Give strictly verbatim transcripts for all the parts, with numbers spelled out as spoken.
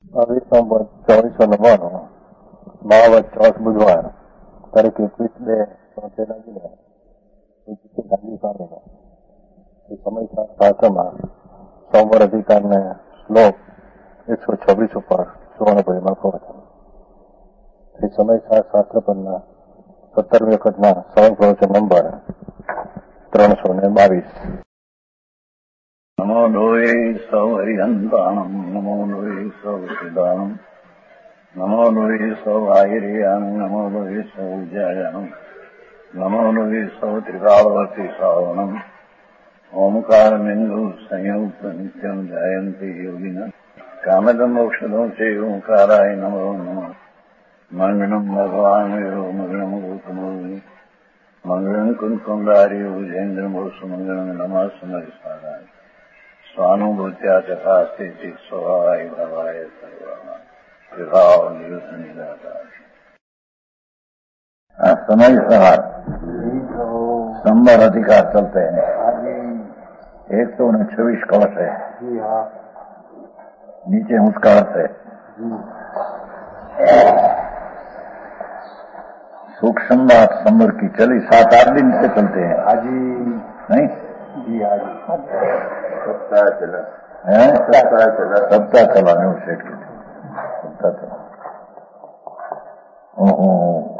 ચોવીસો ચોવીસો નવ્વાણું મહાવત ચોથ બુધવાર તારીખ એકવીસ બે તોતેર ગાંધી સ્વામીનો સમય શાસ્ત્રમાં સોમવાર અધિકારને શ્લોક એકસો છવ્વીસ ઉપર સુવર્ણપુરીમાં પ્રવચન. શ્રી સમય શાસ્ત્ર પરના સત્તરમી વખતના સવન પ્રવચન નંબર ત્રણસો ને બાવીસ. નમો લોહે સૌ હરિહંતાણમ નમો લોહે સૌ સિદ્ધાણમ નમો લોહે સૌ આહિર્યાણમ નમો લોહે સૌ જયાણમ નમો લોહે સૌ ત્રિકાળવતી શ્રાવણમ ઓમકારમિંદુ સંયુક્ત નિત્યમ જયંતિ યોગિન કામદમ મોક્ષદો છે ઓંકારાય નમો નમઃ. મંગળમ ભગવાન મંગળમ ગૌતમો મંગળમ કુંકુંડાર્યો જૈન્દ્રમો સુમંગળમ નમઃ સમરિસ્વાદાય સ્વાનુભૂત્યા ચકાસ્તે ચિત સ્વભાવાય ભવાય સર્વમાં વિભાવ નિયુત નિરાકાર. समय सवार संबर अधिकार चलते हैं. एक सौ उन्नीस छब्बीस कलश है, नीचे उसका अर्थ है. सूक्ष्म बात संबर की चली सात आठ दिन से चलते हैं. हाजी नहीं जी हाजी सप्ताह चला है, सप्ताह चला सप्ताह चला न्यू सेठ के सप्ताह चला. ओहो,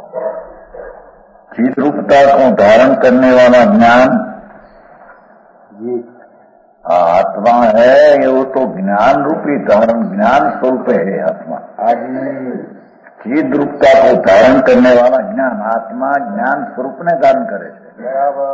चित रूपता को धारण करने वाला ज्ञान जी आत्मा है. ये वो तो ज्ञान रूपी धारण ज्ञान स्वरूप है आत्मा. हाजी चित रूपता को धारण करने वाला ज्ञान आत्मा ज्ञान स्वरूप ने धारण करे છે. बराबर.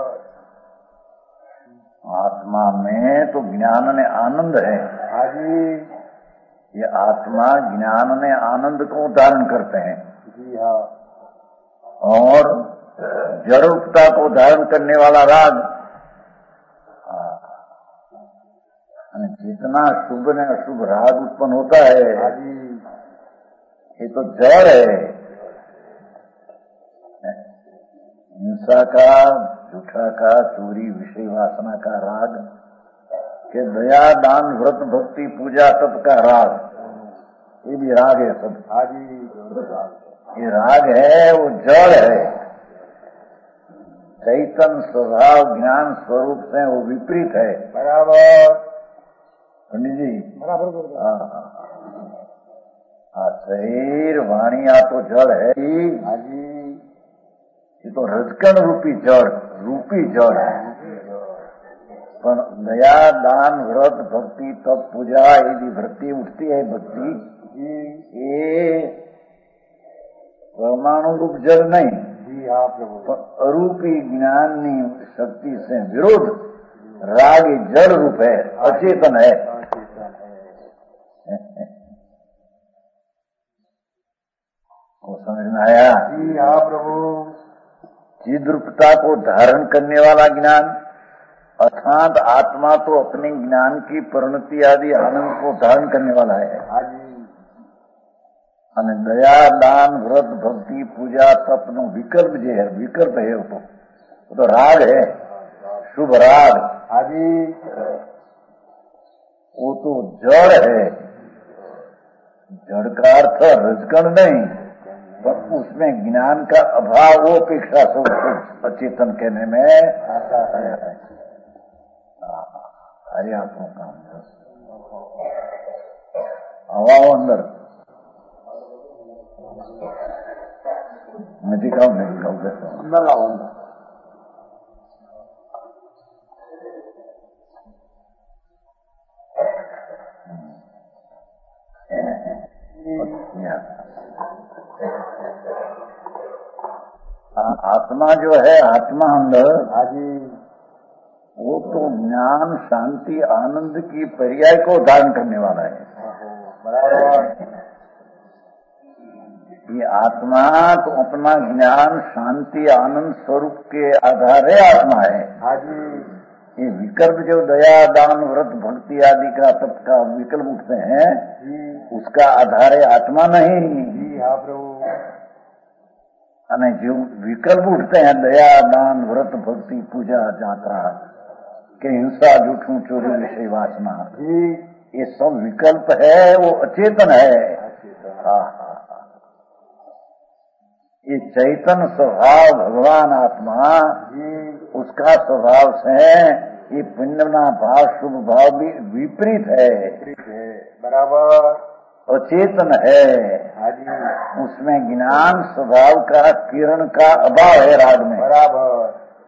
आत्मा में तो ज्ञान ने आनंद है. हाजी ये आत्मा ज्ञान ने आनंद को धारण करते हैं. जी हाँ. और जड़ रूपता को धारण करने वाला राग जितना शुभ ने अशुभ राग उत्पन्न होता है हाजी ये तो जड़ है. हिंसा का, झूठा का, चोरी, विषय वासना का राग के दया दान व्रत भक्ति पूजा तप का राग, ये भी राग है सब. हाजी ये राग है, वो जड़ है. चैतन्य स्वभाव ज्ञान स्वरूप से वो विपरीत है. बराबर. पंडित जी बराबर. हाँ हाँ, शरीर वाणी आ तो जड़ है. हाजी ये तो रजकण रूपी जड़ रूपी जड़ है. पर दया दान व्रत भक्ति तप पूजा यदि वृत्ति उठती है भक्ति ये परमाणु रूप जड़ नहीं. जी हाँ प्रभु. पर अरूपी ज्ञान नी शक्ति से विरोध राग जड़ रूप है, अचेतन है. को समझ में आया? जी हाँ प्रभु. चिद्रूपता को धारण करने वाला ज्ञान अर्थात आत्मा तो अपने ज्ञान की परिणति आदि आनंद को धारण करने वाला है. हाजी અને દયા દાન વ્રત ભક્તિ પૂજા તપ નો વિકલ્પ જે है વિકલ્પ है वो तो, वो तो राग है, शुभ राग. हाजी वो तो जड़ है. जड़ का अर्थ रजकण नहीं, पर उसमें ज्ञान का अभाव वो अपेक्षा से अचेतन कहने में आता है. अरे आपको काम हवाओ अंदर मैं दिखाऊं नहीं दिखाऊं कैसे अंदर लाओ अंदर. आत्मा जो है आत्मा अंदर हाजी वो तो ज्ञान शांति आनंद की पर्याय को धारण करने वाला है. बराबर. ये आत्मा तो अपना ज्ञान शांति आनंद स्वरूप के आधारे आत्मा है. हाजी ये विकल्प जो दया दान व्रत भक्ति आदि का तप का विकल्प उठते हैं जी उसका आधारे आत्मा नहीं. जी हाँ प्रभु. અને जो विकल्प उठते हैं दया दान व्रत भक्ति पूजा जात्रा के हिंसा झूठू चोरी विषय वासना जी ये सब विकल्प है, वो अचेतन है। हाँ हाँ हाँ। ये चैतन्य स्वभाव भगवान आत्मा, उसका स्वभाव से ये पुण्यना भाव शुभ भाव भी विपरीत है, बराबर अचेतन है। उसमें ज्ञान स्वभाव का किरण का अभाव है राग में। बराबर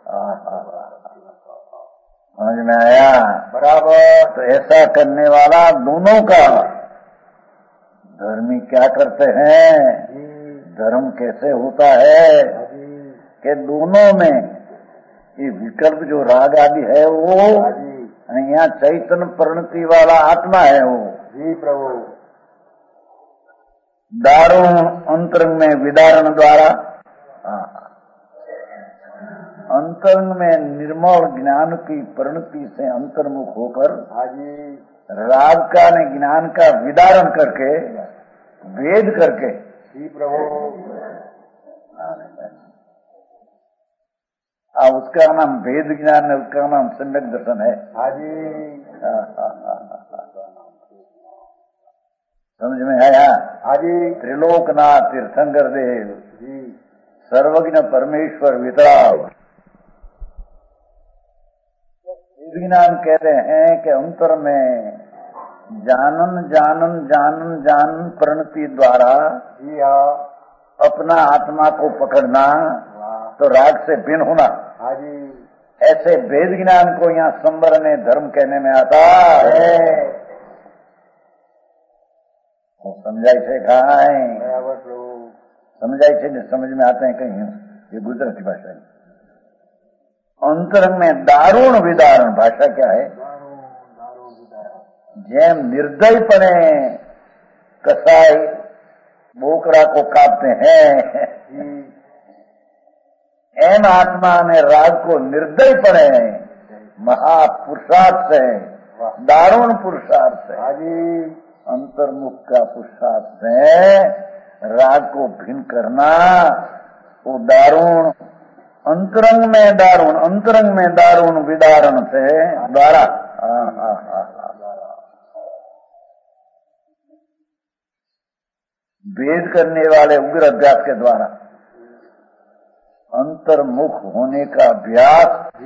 समझ में आया? बराबर। तो ऐसा करने वाला दोनों का धर्मी क्या करते हैं? धर्म कैसे होता है कि दोनों में ये विकल्प जो राग आदि है वो यहाँ चैतन्य परिणति वाला आत्मा है वो। जी प्रभु। दारुण अंतरंग में विदारण द्वारा, अंतरंग में निर्मल ज्ञान की परिणति से अंतर्मुख होकर राग का ने ज्ञान का विदारण करके भेद करके। जी प्रभु। आ, उसका नाम भेद ज्ञान है, उसका नाम सम्यक दर्शन है। हाजी। समझ में आया? हाजी। त्रिलोकनाथ तीर्थंकर देव जी, सर्वज्ञ परमेश्वर वितराग। भेद ज्ञान कहते हैं कि अंतर में जानन जानन जानन जानन परिणति द्वारा जी हाँ, अपना आत्मा को पकड़ना तो राग से भिन्न होना। हाजी। ऐसे भेद ज्ञान को यहाँ संवर में धर्म कहने में आता है। वो समझाई से खाए, बराबर प्रभु। समझाई से नहीं समझ में आते हैं कहीं, ये गुजराती भाषा है। अंतरंग में दारुण विदारण भाषा क्या है? जेम निर्दयपणे कसाई बोकड़ा को काटते हैं, एम आत्मा ने राग को निर्दयपणे महापुरुषार्थ से, दारुण पुरुषार्थ से, अंतर्मुख का पुरुषार्थ से राग को भिन्न करना, वो दारुण अंतरंग में दारुण अंतरंग में दारुण विदारण से द्वारा भेद करने वाले उग्र अभ्यास के द्वारा अंतर्मुख होने का अभ्यास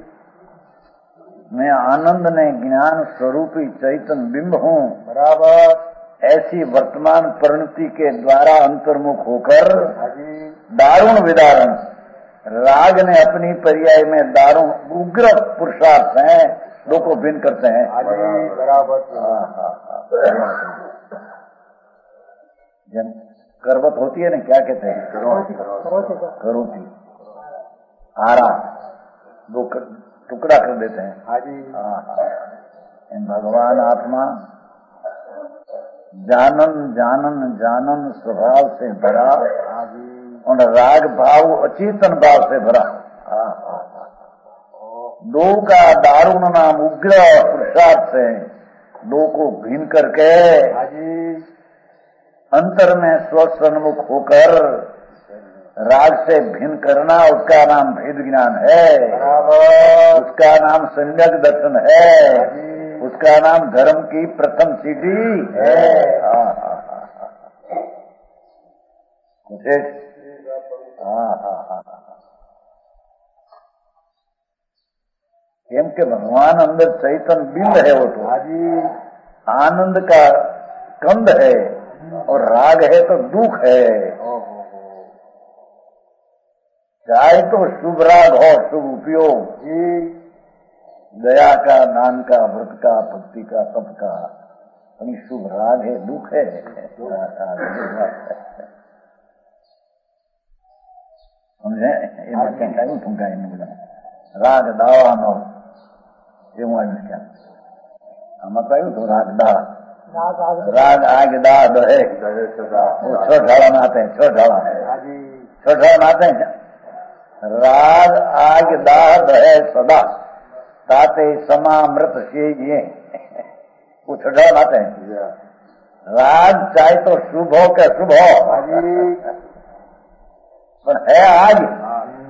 मैं आनंद ने ज्ञान स्वरूपी चैतन्य बिंब हूँ, बराबर। ऐसी वर्तमान परिणति के द्वारा अंतर्मुख होकर दारुण विदारण राग ने अपनी पर्याय में दारुण उग्र पुरुषार्थ हैं, दो को भिन्न करते हैं। बराबर। जब करवत होती है ना, क्या कहते हैं? करोती आरा दो टुकड़ा कर देते हैं। इन भगवान आत्मा जानन जानन जानन स्वभाव से भरा और राग भाव अचेतन भाव से भरा, दो का दारुण नाम उग्र पुरुषार्थ से दो को भिन्न करके अंतर में स्वसन्मुख होकर राग से भिन्न करना, उसका नाम भेद ज्ञान है, उसका नाम सम्यक दर्शन है, उसका नाम धर्म की प्रथम सीढ़ी है। मुझे केम के भगवान अंदर चैतन्य बिंब है, वो तो आनंद का कंद है, और राग है तो दुख है। चाहे तो शुभ राग हो, शुभ उपयोग, दया का, दान का, व्रत का, भक्ति का, तप का, शुभ राग है, दुख है। समझे? ये मत कहूँ तुमका इन राग दावा नो ये मुझे क्या हम कहूँ तो राग दा राग आग दा दहे वो छोटा नाते हैं, छोटा छोटा नाते हैं। राग आग दा दहे सदा ताते समामृत से ये वो छोटा नाते हैं। राग चाहे तो शुभ हो क्या शुभ हो, पर है आग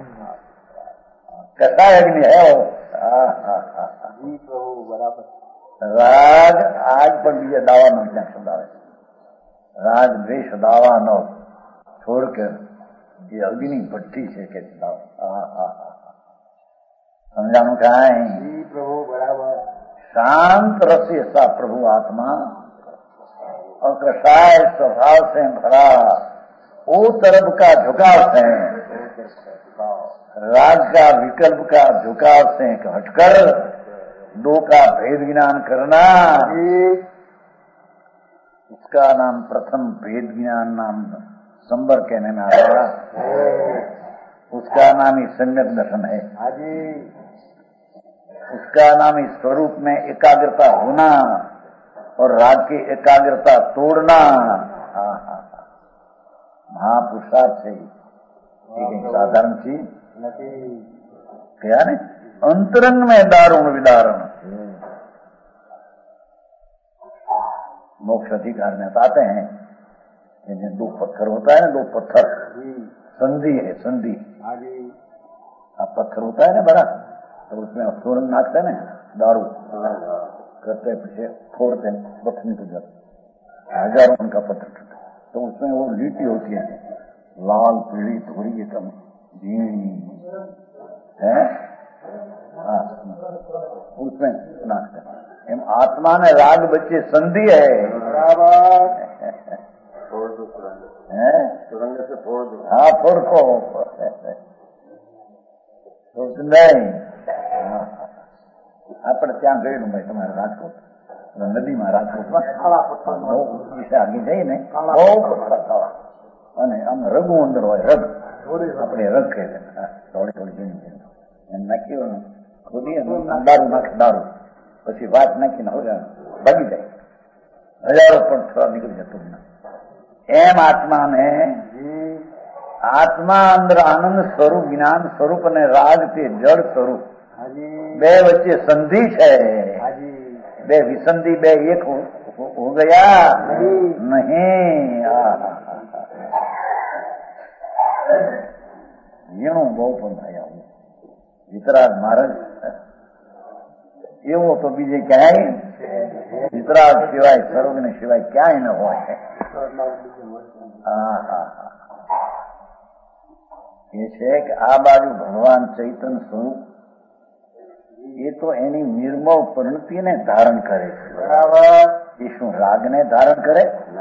कैसा अग्नि है वो। जी प्रभु बराबर। રાગ આજ પણ બીજા દાવાનો ક્યાંક શબ્દ આવે છે. રાગ દ્વેષ દાવાનો છોડ કે જે અગ્નિ ભઠ્ઠી છે કે સમજાણું કાંઈ? जी प्रभु बराबर. शांत रस ऐसा प्रभु आत्मा और कषाय स्वभाव से भरा वो तरफ का झुकाव से राग का विकल्प का झुकाव से हटकर दो का भेद ज्ञान करना, उसका नाम प्रथम भेद ज्ञान नाम संबर कहने में आता है. उसका नाम ही सम्यक दर्शन है. उसका नाम ही स्वरूप में एकाग्रता होना और राग की एकाग्रता तोड़ना. महापुरुषार्थ से एक साधारण चीज क्या ने अंतरंग में दारुण विदारण. मोक्ष अधिकार में बताते हैं कि दो पत्थर होता है ना, दो पत्थर संधि है, संधि. अब पत्थर होता है ना बड़ा, तो उसमें सूरन नाखते ना दारू करते पीछे फोड़ते बथनी को जब हजारों उनका पत्थर टूटे तो उसमें वो लीटी होती है लाल पीली थोड़ी एकदम है, उसमें नाचते एम आत्मा ने राग बच्चे संधि है. सुरंग से फोड़ दो. हाँ फोड़ को नहीं આપણે ત્યાં ગયેલું ભાઈ તમારે રાજકોટ નદીમાં રાજકોટમાં વિશે આગળ જઈને બહુ પથ્થર ખાવા અને આમ રગું અંદર હોય, રગ આપણે રગ કહે છે થોડી થોડી ઝીણી એમ નાખી ખોદી દારૂ નાખે, દારૂ પછી વાત નાખીને હવે ભાગી જાય, હજારો પણ થવા નીકળી જતું. એમ આત્માને આત્મા અંદર આનંદ સ્વરૂપ જ્ઞાન સ્વરૂપ અને રાગ તે જળ સ્વરૂપ બે વચ્ચે સંધિ છે. બે વિસંધિ બે એક હો ગયા નહીં. ઝીણું બહુ પણ થાય આવું. વિતરાગ મહારાજ એવો તો બીજે ક્યાંય વિતરાગ સિવાય સર્વજ્ઞ સિવાય ક્યાંય ન હોય. હા હા હા એ છે કે આ બાજુ ભગવાન ચૈતન્ય સ્વરૂપ એ તો એની નિર્મળ પરિણતિને ધારણ કરે છે. બરાબર. એ શું રાગને ધારણ કરે?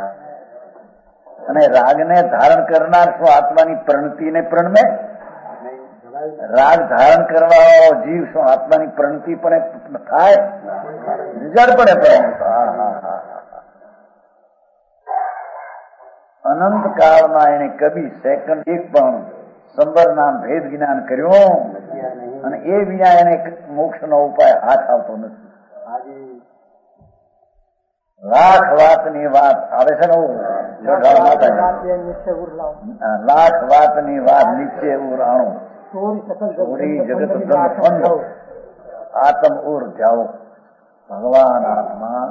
અને રાગને ધારણ કરનાર શું આત્માની પરિણતિને પ્રણમે? રાગ ધારણ કરવા જીવ શું આત્માની પરિણતિ પણ થાય? જડપણે પરિણત. અનંત કાળમાં એને કભી સેકન્ડ એક પણ સંબર નામ ભેદ જ્ઞાન કર્યું અને એ વિના એને મોક્ષ નો ઉપાય હાથ આવતો નથી. લાખ વાતની વાત આવે છે ને, લાખ વાતની વાત નીચે ઉરાણું ચોરી જગત ફંડ આત્મ ઉર જાઓ. ભગવાન આત્મા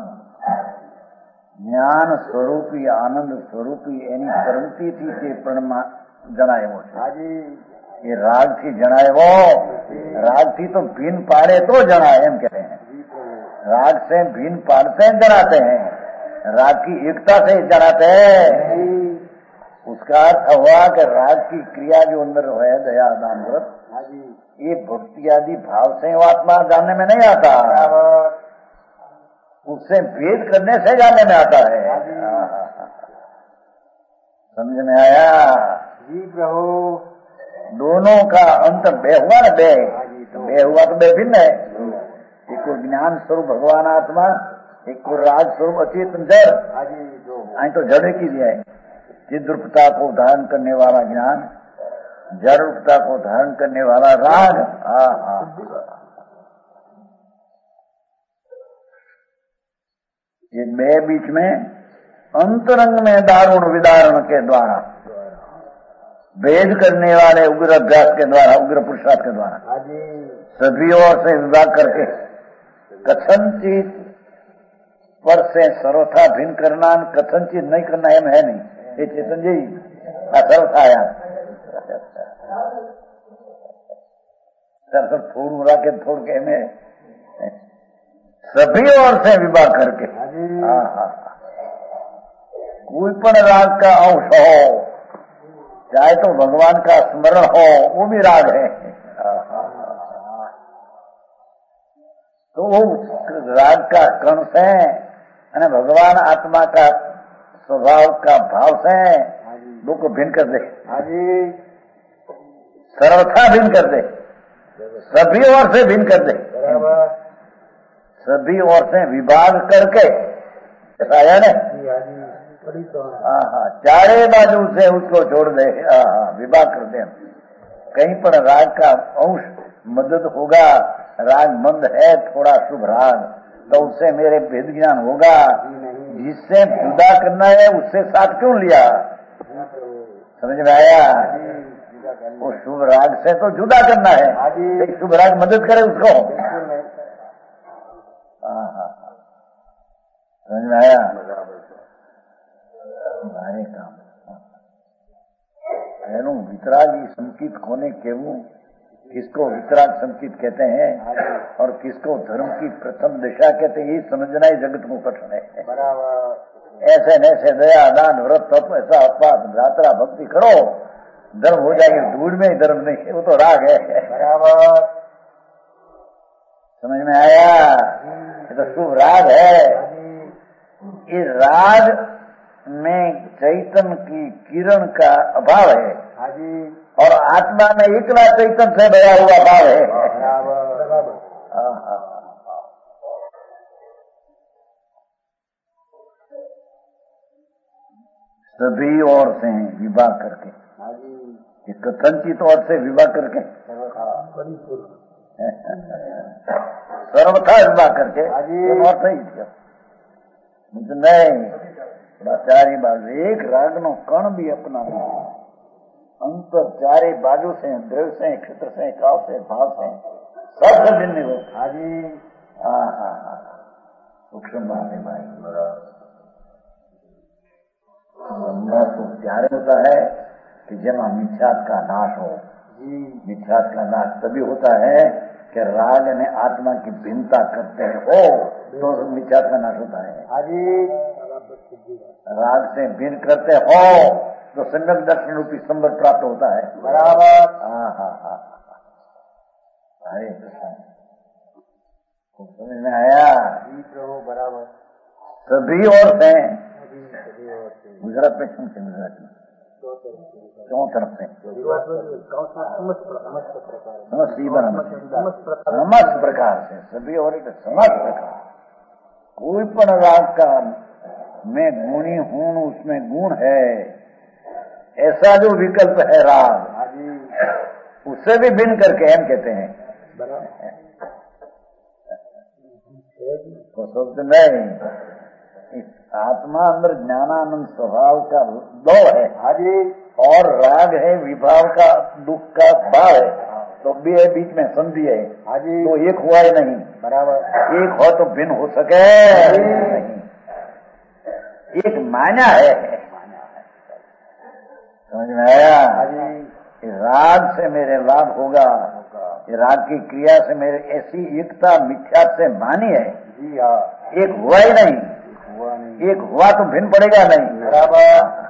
જ્ઞાન સ્વરૂપી આનંદ સ્વરૂપી એની પરિણતિથી તે પ્રણમાં જણાવ્યો છે. ये राग થી जनाएवो, राग થી तो भिन्न पाड़े तो जनाए एम कहते हैं. राग से भिन्न पाड़ते हैं जनाते हैं, राग की एकता से जनाते हैं. उसका अर्थ हुआ कि राग की क्रिया जो अंदर है दया दान व्रत ये भक्ति आदि भाव से आत्मा जानने में नहीं आता, उससे भेद करने से जानने में आता है. समझ में आया? जी प्रभु. दोनों का अंतर बे हुआ ना, बे बे हुआ तो बे भिन्न है. एक को ज्ञान स्वरूप भगवान आत्मा, एक को राग स्वरूप अचेतन जड़. आई तो जड़ की दिया है. चिद रूपता को धारण करने वाला ज्ञान, जड़ रूपता को धारण करने वाला राग. हाँ हाँ ये बे बीच में अंतरंग में दारुण विदारण के द्वारा भेद करने वाले उग्र अभ्यास के द्वारा, उग्र पुरुषार्थ के द्वारा सभी ओर से विभाग करके कथनचित पर से सर्वथा भिन्न करना, कथनचित नहीं करना एम है नहीं. ये चेतन जी सर्वथा आया सर सर थोड़ू राके थोड़ के में सभी ओर से विवाह करके। हाँ हाँ, कोई पण राग का अंश हो, चाहे तो भगवान का स्मरण हो, वो भी राग है। तो वो राग का कण से અને भगवान आत्मा का स्वभाव का भाव से दो को भिन्न कर दे। सर्वथा भिन्न कर दे, सभी ओर से भिन्न कर दे, सभी ओर से विभाग करके, ऐसा आया ना? हाँ हाँ, चारे बाजू से उसको छोड़ दे। हाँ हाँ, विभाग कर दे। कहीं पर राग का अंश मदद होगा, राग मंद है थोड़ा शुभ राग, तो उससे मेरे भेद ज्ञान होगा। जिससे जुदा करना है उससे साथ क्यों लिया? समझ में आया? वो शुभ राग से तो जुदा करना है, एक शुभ राग मदद करे उसको। हाँ हाँ, समझ में आया? મારે કામ એનું વિતરાગી સંકિત કોને કહેવું, किसको वितराग संकित कहते हैं और किसको धर्म की प्रथम दिशा कहते हैं, ये समझना ही जगत को कठिन है। ऐसे न ऐसे दया दान व्रत तप ऐसा अपवाद यात्रा भक्ति करो, धर्म हो जाएगी। धूल में ही धर्म नहीं है, वो तो राग है। बराबर, समझ में आया? ये तो शुभ राग है। इस राग में चैतन्य की किरण का अभाव है और आत्मा में इतना चैतन्य से भरा हुआ भाव है। सभी ओर से विवाह करके, कथनचित ओर से विवाह करके, सर्वथा विवाह करके अर्थ ही नहीं। चारे बाजू एक राग नो कण भी अपना अंतर चारे बाजू से, द्रव्य से, क्षेत्र से, काल से, भाव से, सबसे भिन्न हो। हाजी, हाँ हाँ हाँ, सूक्ष्म बात है भाई। ब्रह्म तो प्यारे होता है कि जब मिथ्यात का नाश हो। मिथ्यात का नाश तभी होता है कि राग ने आत्मा की भिन्नता करते हो, तो मिथ्यात का नाश होता है। हाजी, राग से भिन्न करते हो तो सम्यक दर्शन रूपी संबर प्राप्त होता है। बराबर, हाँ हाँ हाँ, हरे कृष्ण, समझ में आया? जी प्रभु, बराबर। सभी ओर से, गुजरात में सुनते, गुजरात में क्यों तरफ से समस्त प्रकार से सभी और समस्त प्रकार, कोई पण राग का मैं गुणी हूं, उसमें गुण है, ऐसा जो विकल्प है राग, उससे भी भिन्न करके हम कहते हैं। तो सोचते नहीं, इस आत्मा अंदर ज्ञानानंद स्वभाव का दो है। हाजी, और राग है विभाव का, दुख का भाव है, तो बे बीच में संधि है। हाजी, तो एक हुआ ही नहीं। बराबर, एक हो तो भिन्न हो सके नहीं, एक मान्या है। समझ में आया? राग से मेरे लाभ होगा, राग की क्रिया से मेरे ऐसी एकता मिथ्या से मानी है। जी हाँ, एक हुआ ही नहीं, हुआ नहीं। एक हुआ तो भिन्न पड़ेगा नहीं। बराबर,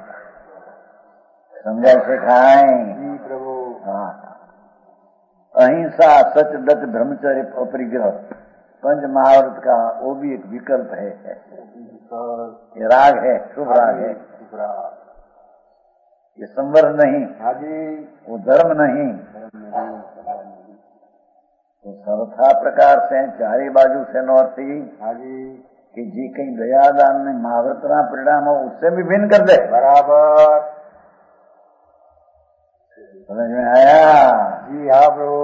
समझा सिखाएं। जी प्रभु। हाँ, अहिंसा, सच, दत्त, ब्रह्मचर्य, अपरिग्रह, पंच महाव्रत का वो भी एक विकल्प है। ये राग है, शुभ राग है। ये संवर नहीं, वो धर्म नहीं। तो सर्वथा प्रकार से चारे बाजू से नौरती कि जी कहीं दयादान में महाव्रतना परिणाम हो, उससे भी भिन्न कर दे। बराबर, समझ में आया? जी हाँ प्रभु।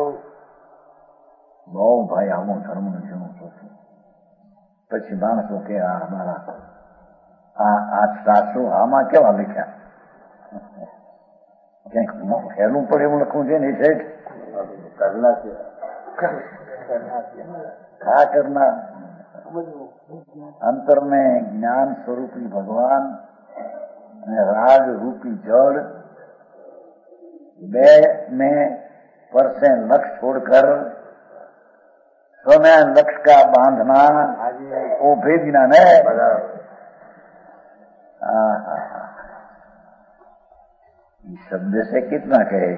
बहु भाई हम धर्म નું સોચું, પછી માણસો કે આ અમારા આ આ સાસુ આમાં કેવા લખ્યા, ક્યાંક હેલું પડે એવું લખવું છે ને સેઠ, करना છે, क्या करना? अंतर में ज्ञान स्वरूपी भगवान राग रूपी जड़ बे में पर से लक्ष्य छोड़कर स्वयं लक्ष्य का बांधना वो भेद ज्ञान है। शब्द से कितना कहे,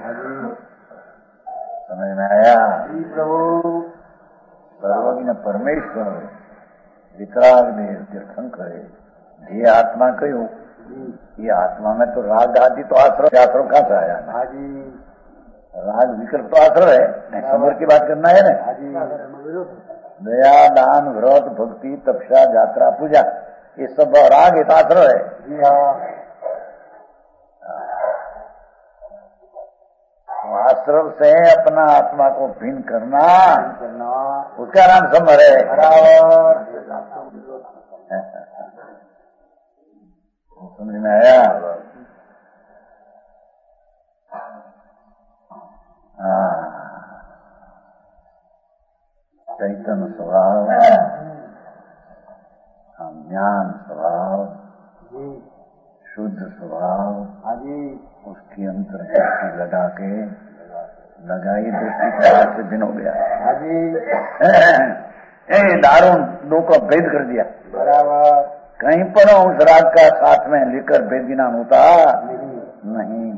समझ में आया? प्रभु सर्वज्ञ परमेश्वर वितराग ने तीर्थंकर है। ये आत्मा कहो, ये आत्मा में तो राग आदि तो आश्रय आश्रय कहाँ से आया? राग विकल्प तो आश्रय है, समर की बात करना है ना। दया दान व्रत भक्ति तपस्या यात्रा पूजा ये सब राग है, आश्रय है। आश्रम से अपना आत्मा को भिन्न करना, उसका नाम समर है। समझ में आया? चैतन्य स्वभाव, ज्ञान स्वभाव, शुद्ध स्वभाव, उसकी अंतर दृष्टि लगा के लगाई दृष्टि से दिन हो गया। ए दारू दो को भेद कर दिया बराबर। कहीं पर उस राग का साथ में लेकर भेद ज्ञान होता नहीं।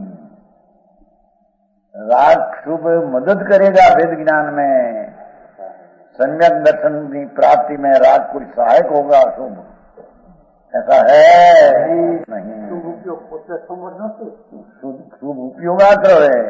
राग शुभ मदद करेगा भेद ज्ञान में, सम्यक दर्शन की प्राप्ति में राग कुछ सहायक होगा शुभ, ऐसा है नहीं। शुभ उपयोगात्र है।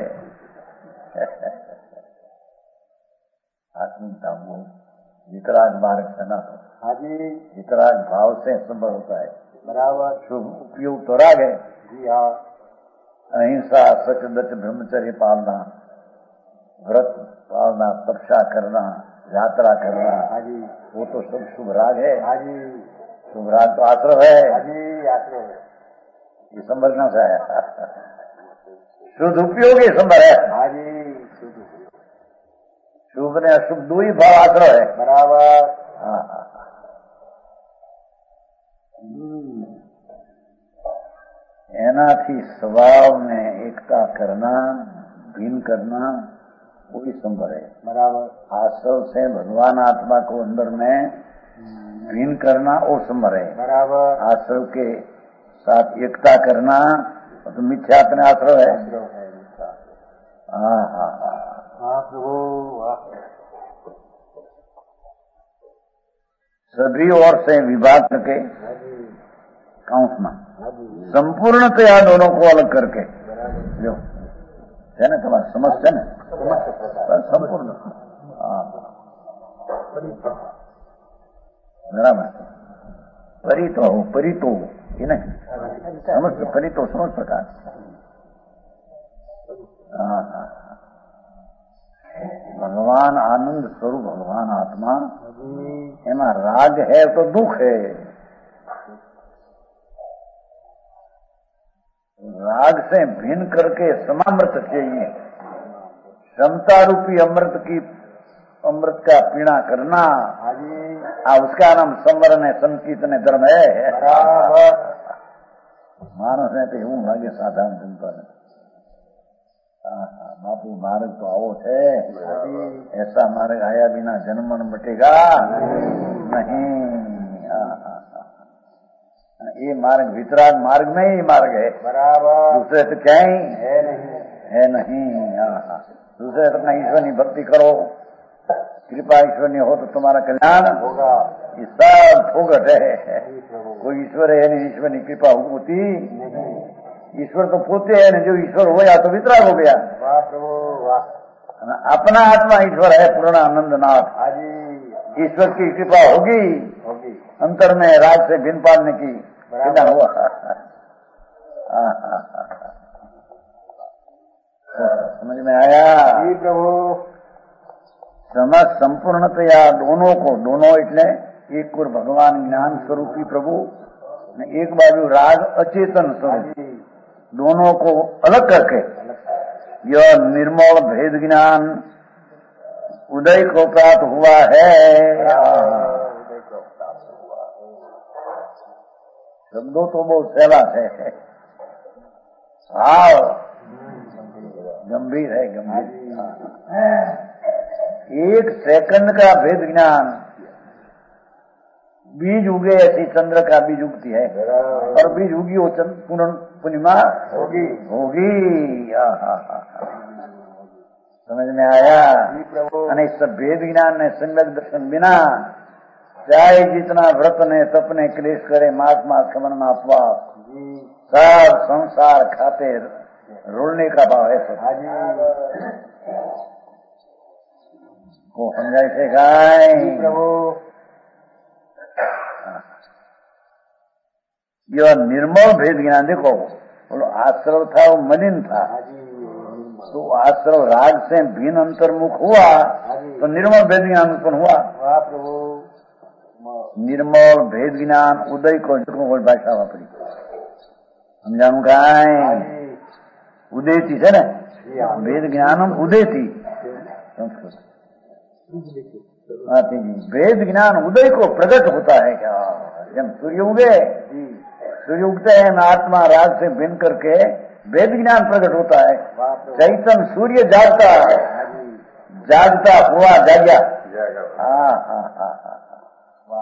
आत्मीयता वो वितराग मार्ग से न हो, वितराग भाव से संभव होता है बराबर। शुभ उपयोग तो राग है जी हाँ। अहिंसा सच दच ब्रह्मचर्य पालना, व्रत पालना, तपस्या करना, यात्रा करना, वो तो सब शुभ राग है। शुभ राग तो आश्रय है, आश्रय है। ये संभलना से आया। शुद्ध उपयोग ये संभल है। शुभ ने अशुभ दो ही भाव आश्रय है बराबर। हाँ हाँ एनाथी स्वभाव में एकता करना, भिन्न करना वो भी संभव है बराबर। आश्रय से भगवान आत्मा को अंदर में भिन्न करना वो संभव है बराबर। आश्रय के साथ एकता करना तो मिथ्यात्म आश्रय है। हाँ हाँ हाँ प्रभु। सभी ओर से विभाग करके काउंसना संपूर्णतया दोनों को अलग करके जो है ना तुम्हारा समझते ना संपूर्ण। हाँ बराबर। परितो हो परितो ये नहीं समझ परितो समझ प्रकार। हाँ हाँ भगवान आनंद स्वरूप भगवान आत्मा एमा राग है तो दुख है। राग से भिन्न करके समामृत चाहिए। समता रूपी अमृत की अमृत का पीणा करना आ उसका नाम संवरण है, संकीर्तन है, धर्म है। मानस है तो हूँ लागे साधारण जनता ने बापू मार्ग तो आओ है, ऐसा मार्ग आया बिना जन्म मन बटेगा नहीं। ये मार्ग वितराग मार्ग में ही मार्ग है बराबर। दूसरे तो क्या ही है नहीं है नहीं। दूसरे तो अपना ईश्वरी भक्ति करो, कृपा ईश्वरी हो तो तुम्हारा कल्याण होगा। ये सब फोगट है। कोई ईश्वर है नहीं, ईश्वर की कृपा होती। ईश्वर तो पोते है न, जो ईश्वर हो या तो वितराग हो गया। वाह प्रभु वाह। अपना आत्मा ईश्वर है पूर्ण आनंदनाथ। ईश्वर की कृपा होगी होगी अंतर में राज से भिन्न पालने की कितना हुआ। समझ में आया जी प्रभु। समझ संपूर्णतया दोनों को, दोनों એટલે एक और भगवान ज्ञान स्वरूपी प्रभु ने एक बाजू राग अचेतन स्वरूप, दोनों को अलग करके यह निर्मल भेद ज्ञान उदय को प्राप्त हुआ है। शब्दों तो बहुत सहला है, भाव गंभीर है, गंभीर। एक सेकंड का भेद ज्ञान, बीज उगे ऐसी चंद्र का बीज उगती है, और बीज उगी वो पूर्ण पूर्णिमा होगी होगी। समझ में आया? અને सब भेद ज्ञान ने सम्यक दर्शन बिना चाहे जितना व्रत ने तपने क्लेश करे महात्मा खमन में अपवा सब संसार खाते रोलने का भाव है वो समझाए थे गाय प्रभु। यह निर्मल भेद ज्ञान देखो, बोलो आश्रव था वो मलिन था, तो आश्रव राग से भिन्न अंतर्मुख हुआ तो निर्मल भेद ज्ञान उत्पन्न हुआ। प्रभु निर्मल भेद ज्ञान उदय को भाषा वापरी समझाणु काय उदय थी है ना, भेद ज्ञान उदय थी संस्कृत भेद ज्ञान उदय को प्रकट होता है क्या? जब सूर्य उगे, सूर्य उगते हैं आत्मा राग से भिन्न करके वेद ज्ञान प्रकट होता है। चैतन्य सूर्य जागता जागता हुआ जाग्या। हाँ हाँ हाँ हाँ।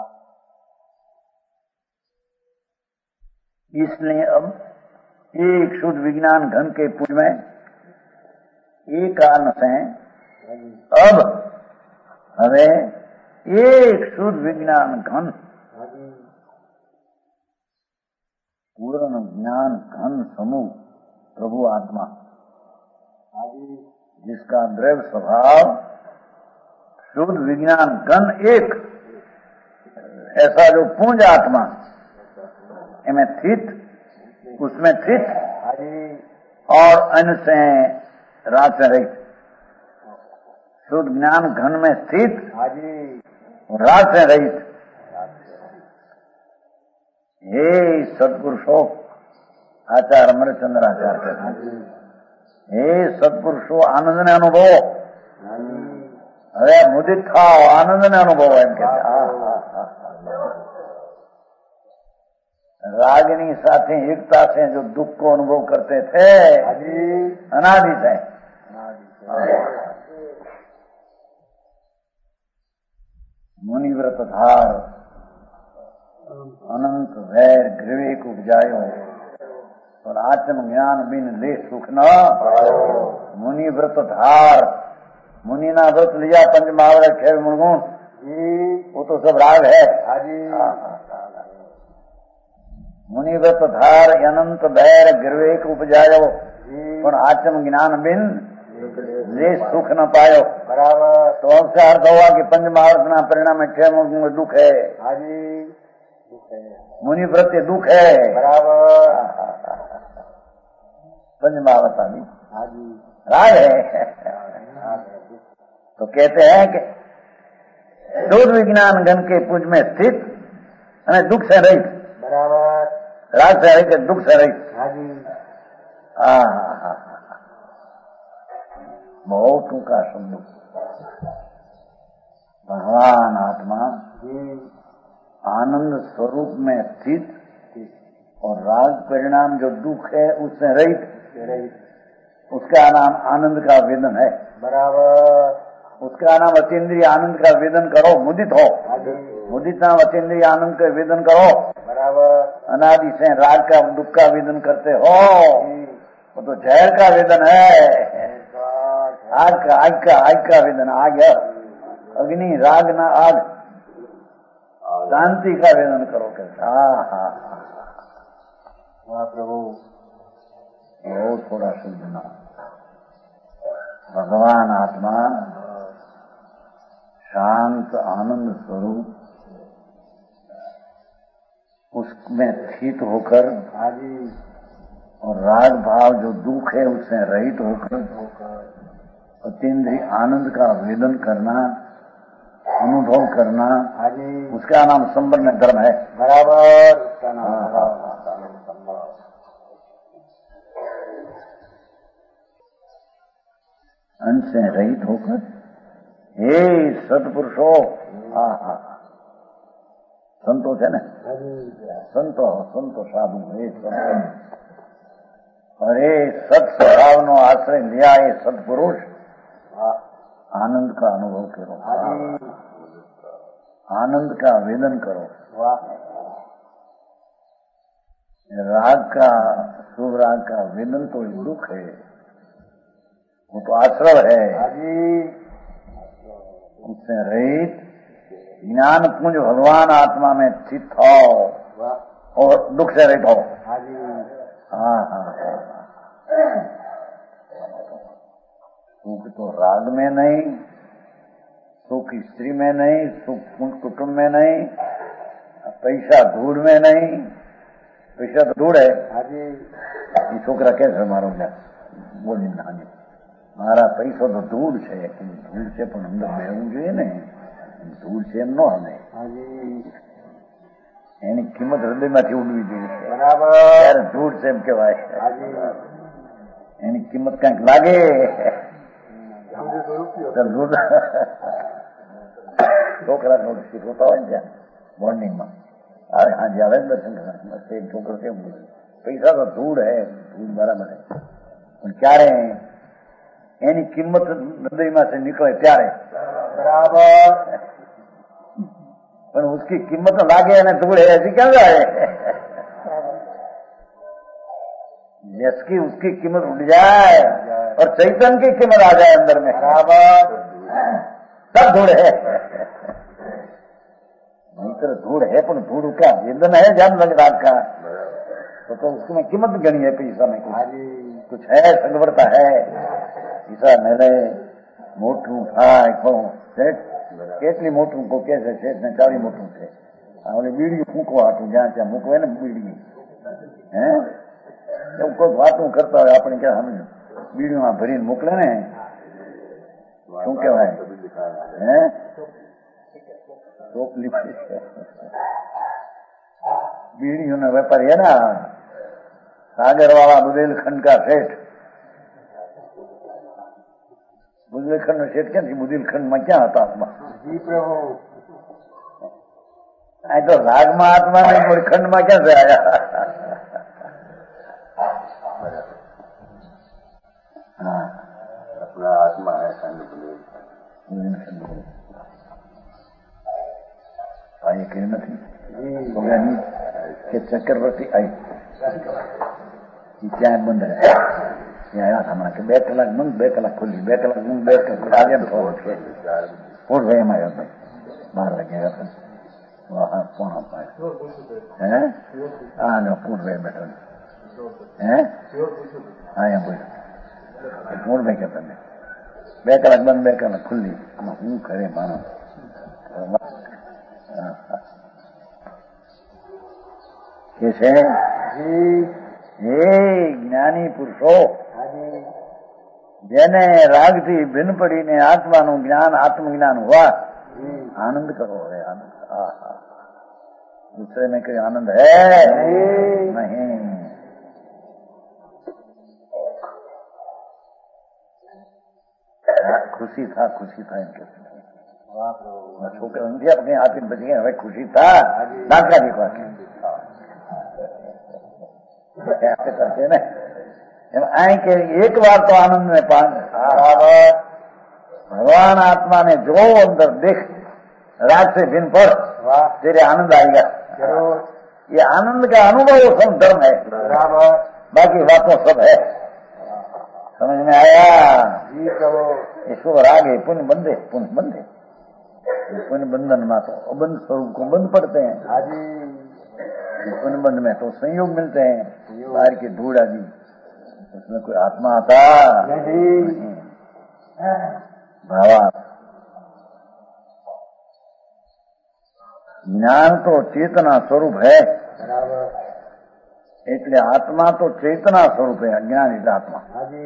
इसलिए अब एक शुद्ध विज्ञान घन के पुंज में एक कारण से अब हमें एक शुद्ध विज्ञान घन पूर्ण ज्ञान घन समूह प्रभु आत्मा जिसका द्रव्य स्वभाव शुद्ध विज्ञान घन एक ऐसा जो पुंज आत्मा में स्थित, उसमें स्थित और अन्य से राग से रहित शुद्ध ज्ञान घन में स्थित राग से रहित हे सत्पुरुषों आचार्य अमरचंद्र आचार्य कहते हैं, हे सत्पुरुषों आनंद ने अनुभव, अरे मुदित था आनंद ने अनुभव एम कहते। रागिनी साथे एकता से जो दुख को अनुभव करते थे अनादि से, मुनि व्रत धार अनंत वैर ग्रीवेक उपजायो और आत्म ज्ञान बिन ले सुख न मुनि व्रत धार। मुनि ना व्रत लिया पंच महाव्रत छह गुण, वो तो सब राग है। मुनि व्रत धार अनंत वैर गिरवेक उपजायो और आत्म ज्ञान बिन ले सुख न पायो। बराबर। तो अब से अर्थ हुआ कि पंच महाव्रत ना परिणाम में छह गुण दुख है। मुनि व्रत दुख है। बराबर। पंच महाव्रत आदि राग है। तो कहते हैं कि शुद्ध विज्ञान घन के पुंज में स्थित दुख से रहित, बराबर, राग से रहित दुख से रहित। बहुत का शब्द भगवान आत्मा आनंद स्वरूप में स्थित और राग परिणाम जो दुख है उससे रहित, उसका नाम आनंद का वेदन है। बराबर। उसका नाम अतीन्द्रिय आनंद का वेदन करो, मुदित हो। मुदित नाम अतीन्द्रिय आनंद का वेदन करो। बराबर। अनादि से राग का दुख का वेदन करते हो, वो तो जहर का वेदन है। आग का आग का आग का वेदन, आग है अग्नि, राग ना आग, शांति का वेदन करो। कैसे? हाँ हाँ हाँ प्रभु, बहुत थोड़ा सुनना। भगवान आत्मा शांत आनंद स्वरूप उसमें स्थित होकर और राग भाव जो दुख है उससे रहित होकर अतीन्द्रिय आनंद का वेदन करना, अनुभव करना, उसका नाम संपन्न धर्म है। बराबर। उसका नाम अंश से रहित होकर हे सत्पुरुषो, हा हा संतोष है ना, संतो संतो साधु हे संतो, अरे सत स्वभाव नो आश्रय लिया ये सत्पुरुष आनंद का अनुभव करो, हाजी आनंद का आवेदन करो। वाह राग का, शुभ राग का वेदन तो दुख है, वो तो आश्रव है। हाजी उससे रहित ज्ञान पुंज भगवान आत्मा में चित हो वाह और दुख से रहित हो। हाजी हाँ हाँ हाँ, सुख तो राग में नहीं, सुख स्त्री में नहीं, सुख कुटुंब में नहीं, पैसा धूड़ में नहीं। पैसा तो धूड़ है। हाजी એ છોકરા કે છે મારો બોલી નાની મારા પૈસો તો ધૂળ છે, ધૂળ છે પણ અંદર બેહવું જોઈએ ને, ધૂળ છે એમ ન હમે, હાજી એની કિંમત હૃદયમાંથી ઉડવી જોઈએ, બરાબર ત્યારે ધૂળ છે એમ કહેવાય. હાજી એની કિંમત કંઈક લાગે સમજો તો રૂપિયો તો ધૂળ છોકરા શીખવતા હોય ને ત્યાં મોર્નિંગમાં આવે, હાજી આવે દર્શન કરવા, એક છોકરો કેમ બોલે પૈસા તો ધૂળ હે, ધૂળ બરાબર હે, પણ ક્યારે એની કિંમત હૃદયમાંથી નીકળે ત્યારે बराबर પણ उसकी कीमत लागे અને धूल है ऐसी क्या जाए, जिसकी उसकी कीमत उठ जाए और चैतन्य की कीमत आ जाए अंदर में, बराबर सब धूल है. नहीं तो धूल है पण धूल का वेदन है जान लग रात का, तो तो उसमें कीमत गणी है पैसा में, कुछ हाजी कुछ है, सगवड़ता है. ईसा मेले मोटू થાય પણ શેઠ કેટલી મોટું કો કે છે, શેઠ ને ચાલી મોટું છે, આપણે બીડી ફૂંકવા હાટું જ્યાં ત્યાં મૂકવે ને બીડી, હે એવું કોઈ વાતું કરતા હોય આપણે ક્યાં સમજ બીડીમાં ભરીને મોકલે ને, શું કહેવાય, હે ટોપલી बीड़ियों व्यापारी है ना, सागर वाला बुंदेलखंड का सेठ, बुंदेलखंड में सेठ क्या थी, बुंदेलखंड में क्या आता आत्मा जी प्रभु आई तो राग में आत्मा नहीं, खंड में क्या से आया. हाँ अपना आत्मा है खंड बुंदेलखंड आई कहीं नहीं जी यानी કે ચક્રવર્તી आई ત્યાં બંધ રહે, ત્યાં આવ્યા હમણાં કે બે કલાક બંધ, બે કલાક ખુલ્લી, બે કલાક બંધ, બે કલાક આવ્યા ને થોડો છે પૂર ભાઈ એમાં આવ્યો ભાઈ બાર વાગ્યા હતા પોણા પાંચ, હે હા જો પૂર ભાઈ બેઠો, હે હા એમ બોલ્યો પૂર ભાઈ કહેતા ને બે કલાક બંધ, બે કલાક ખુલ્લી, આમાં હું કરે માણસ. કે છે जी હે જ્ઞાની પુરુષો, हाजी જેને રાગથી ભિન્ન પડીને આત્માનું જ્ઞાન, આત્મજ્ઞાન हुआ, जी आनंद करो है, आनंद. आहा, दूसरे में कोई आनंद है नहीं नहीं. खुशी था, खुशी था इनके वाह प्रभु છોકરા નથી આપણે આપીને બચી ગયા, હવે ખુશી था દાખલા દીકવા करते ने आए के एक बार तो आनंद में पान, भगवान आत्मा ने जो अंदर देख राग से भिन्न पर वाह तेरे आनंद आएगा. जरूर ये आनंद का अनुभव सब धर्म है, बराबर बाकी बातों सब है. समझ में आया? जी प्रभु इसको राग है, पुण्य बंद है, पुण्य बंद है, पुण्य बंधन में तो अबंध स्वरूप को बंद पड़ते हैं, हाजी पुण्य बंध में तो संयोग मिलते हैं, बाहर की धूड़ आदि, उसमें कोई आत्मा आता नहीं भावा. ज्ञान तो चेतना स्वरूप है, बराबर એટલે આત્મા તો ચેતના સ્વરૂપ है, अज्ञान એટલે आत्मा. हाजी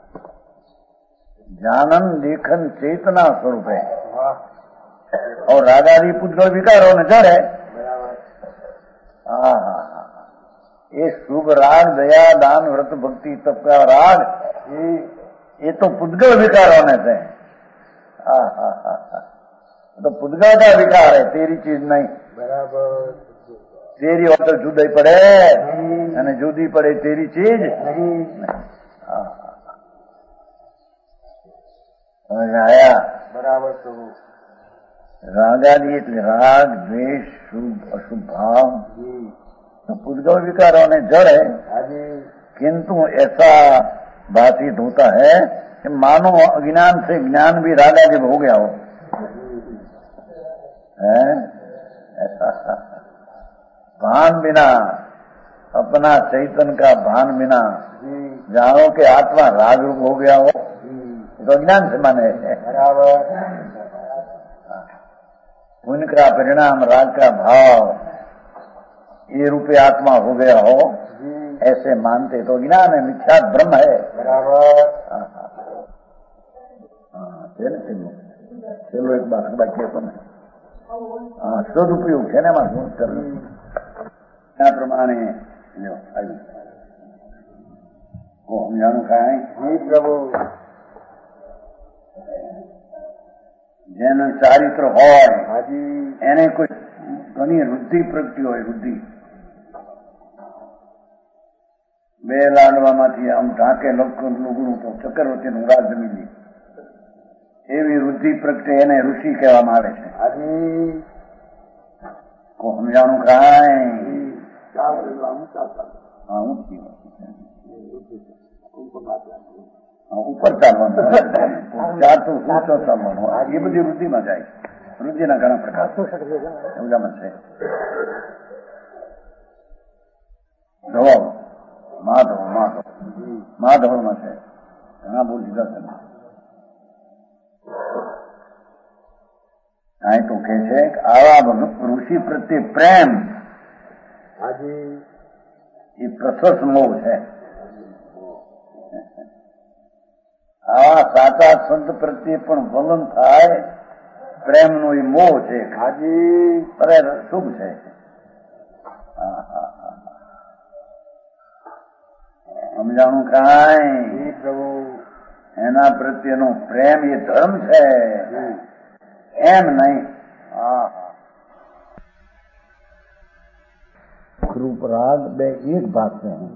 जानन लेखन चेतना स्वरूप है, वाह और रागादि पुद्गल विकारों में जड़ है. बराबर हाँ हाँ हाँ, ये शुभ राग, दया, दान, व्रत, भक्ति, तप का राग, जी ये तो पुद्गल विकार होने से. हाँ हाँ हाँ हाँ, तो पुद्गल का विकार है, तेरी चीज नहीं. बराबर तेरी होटल जुदाई पड़े नहीं અને જુદી પડે તેરી ચીજ नहीं હા. હવે સમજાયા? બરાબર પ્રભુ. રાગાદી એટલે રાગ, દ્વેષ, શુભ અશુભ भाव જી. तो पुद्गल विकारों ने जड़ है, હાજી. किंतु ऐसा भाषित होता है कि मानो अज्ञान से ज्ञान भी रागादि हो गया हो, है ऐसा भान बिना, अपना चैतन्य का भान बिना જી. जानो कि आत्मा राग रूप हो गया हो, જી. तो अज्ञान से माने है। બરાબર. उनका परिणाम राग का भाव ये रूपे आत्मा हो गया हो, જી. ऐसे मानते तो ज्ञान है, मिथ्या ब्रह्म है। બરાબર. हाँ हाँ हाँ चलो चलो चलो एक बात बाकी है तुम्हें हाँ सदुपयोग है ना मां चलो क्या प्रमाण है लो आयु वो हम जानू खाए જી પ્રભુ. જેનું ચારિત્ર હોય હાજી. એને કોઈ ઘણી વૃદ્ધિ પ્રગટી હોય, વૃદ્ધિ બે લાડવામાંથી આમ ઢાંકે લપકું લુગડું તો ચક્રવર્તીનું રાજ જમી લે એવી વૃદ્ધિ પ્રગટે એને ઋષિ કહેવામાં આવે છે. હાજી. કો સમજાણું કાંઈ ચાર લાવું ચાલતા. હા ઊંચી ઉપર ચાલવાનું ચાર તો ઊંચો ચાલવાનું એ બધી વૃદ્ધિમાં જાય. વૃદ્ધિના ઘણા પ્રકાર સમજામાં છે. ધવલ માધવ માધવ માધવમાં છે ઘણા બહુ જુદા છે. કાંઈ તો કહે છે કે આવા ઋષિ પ્રત્યે પ્રેમ હાજી. એ પ્રશસ્ત મોહ છે. આવા સાચા સંત પ્રત્યે પણ વલન થાય પ્રેમનો એ મોહ છે. હાજી. અરે શુભ છે. હા હા હા સમજાણું કાંઈ જી પ્રભુ. એના પ્રત્યેનો પ્રેમ એ ધર્મ છે એમ નહીં. હા હા रूप राग बे एक बात से हैं.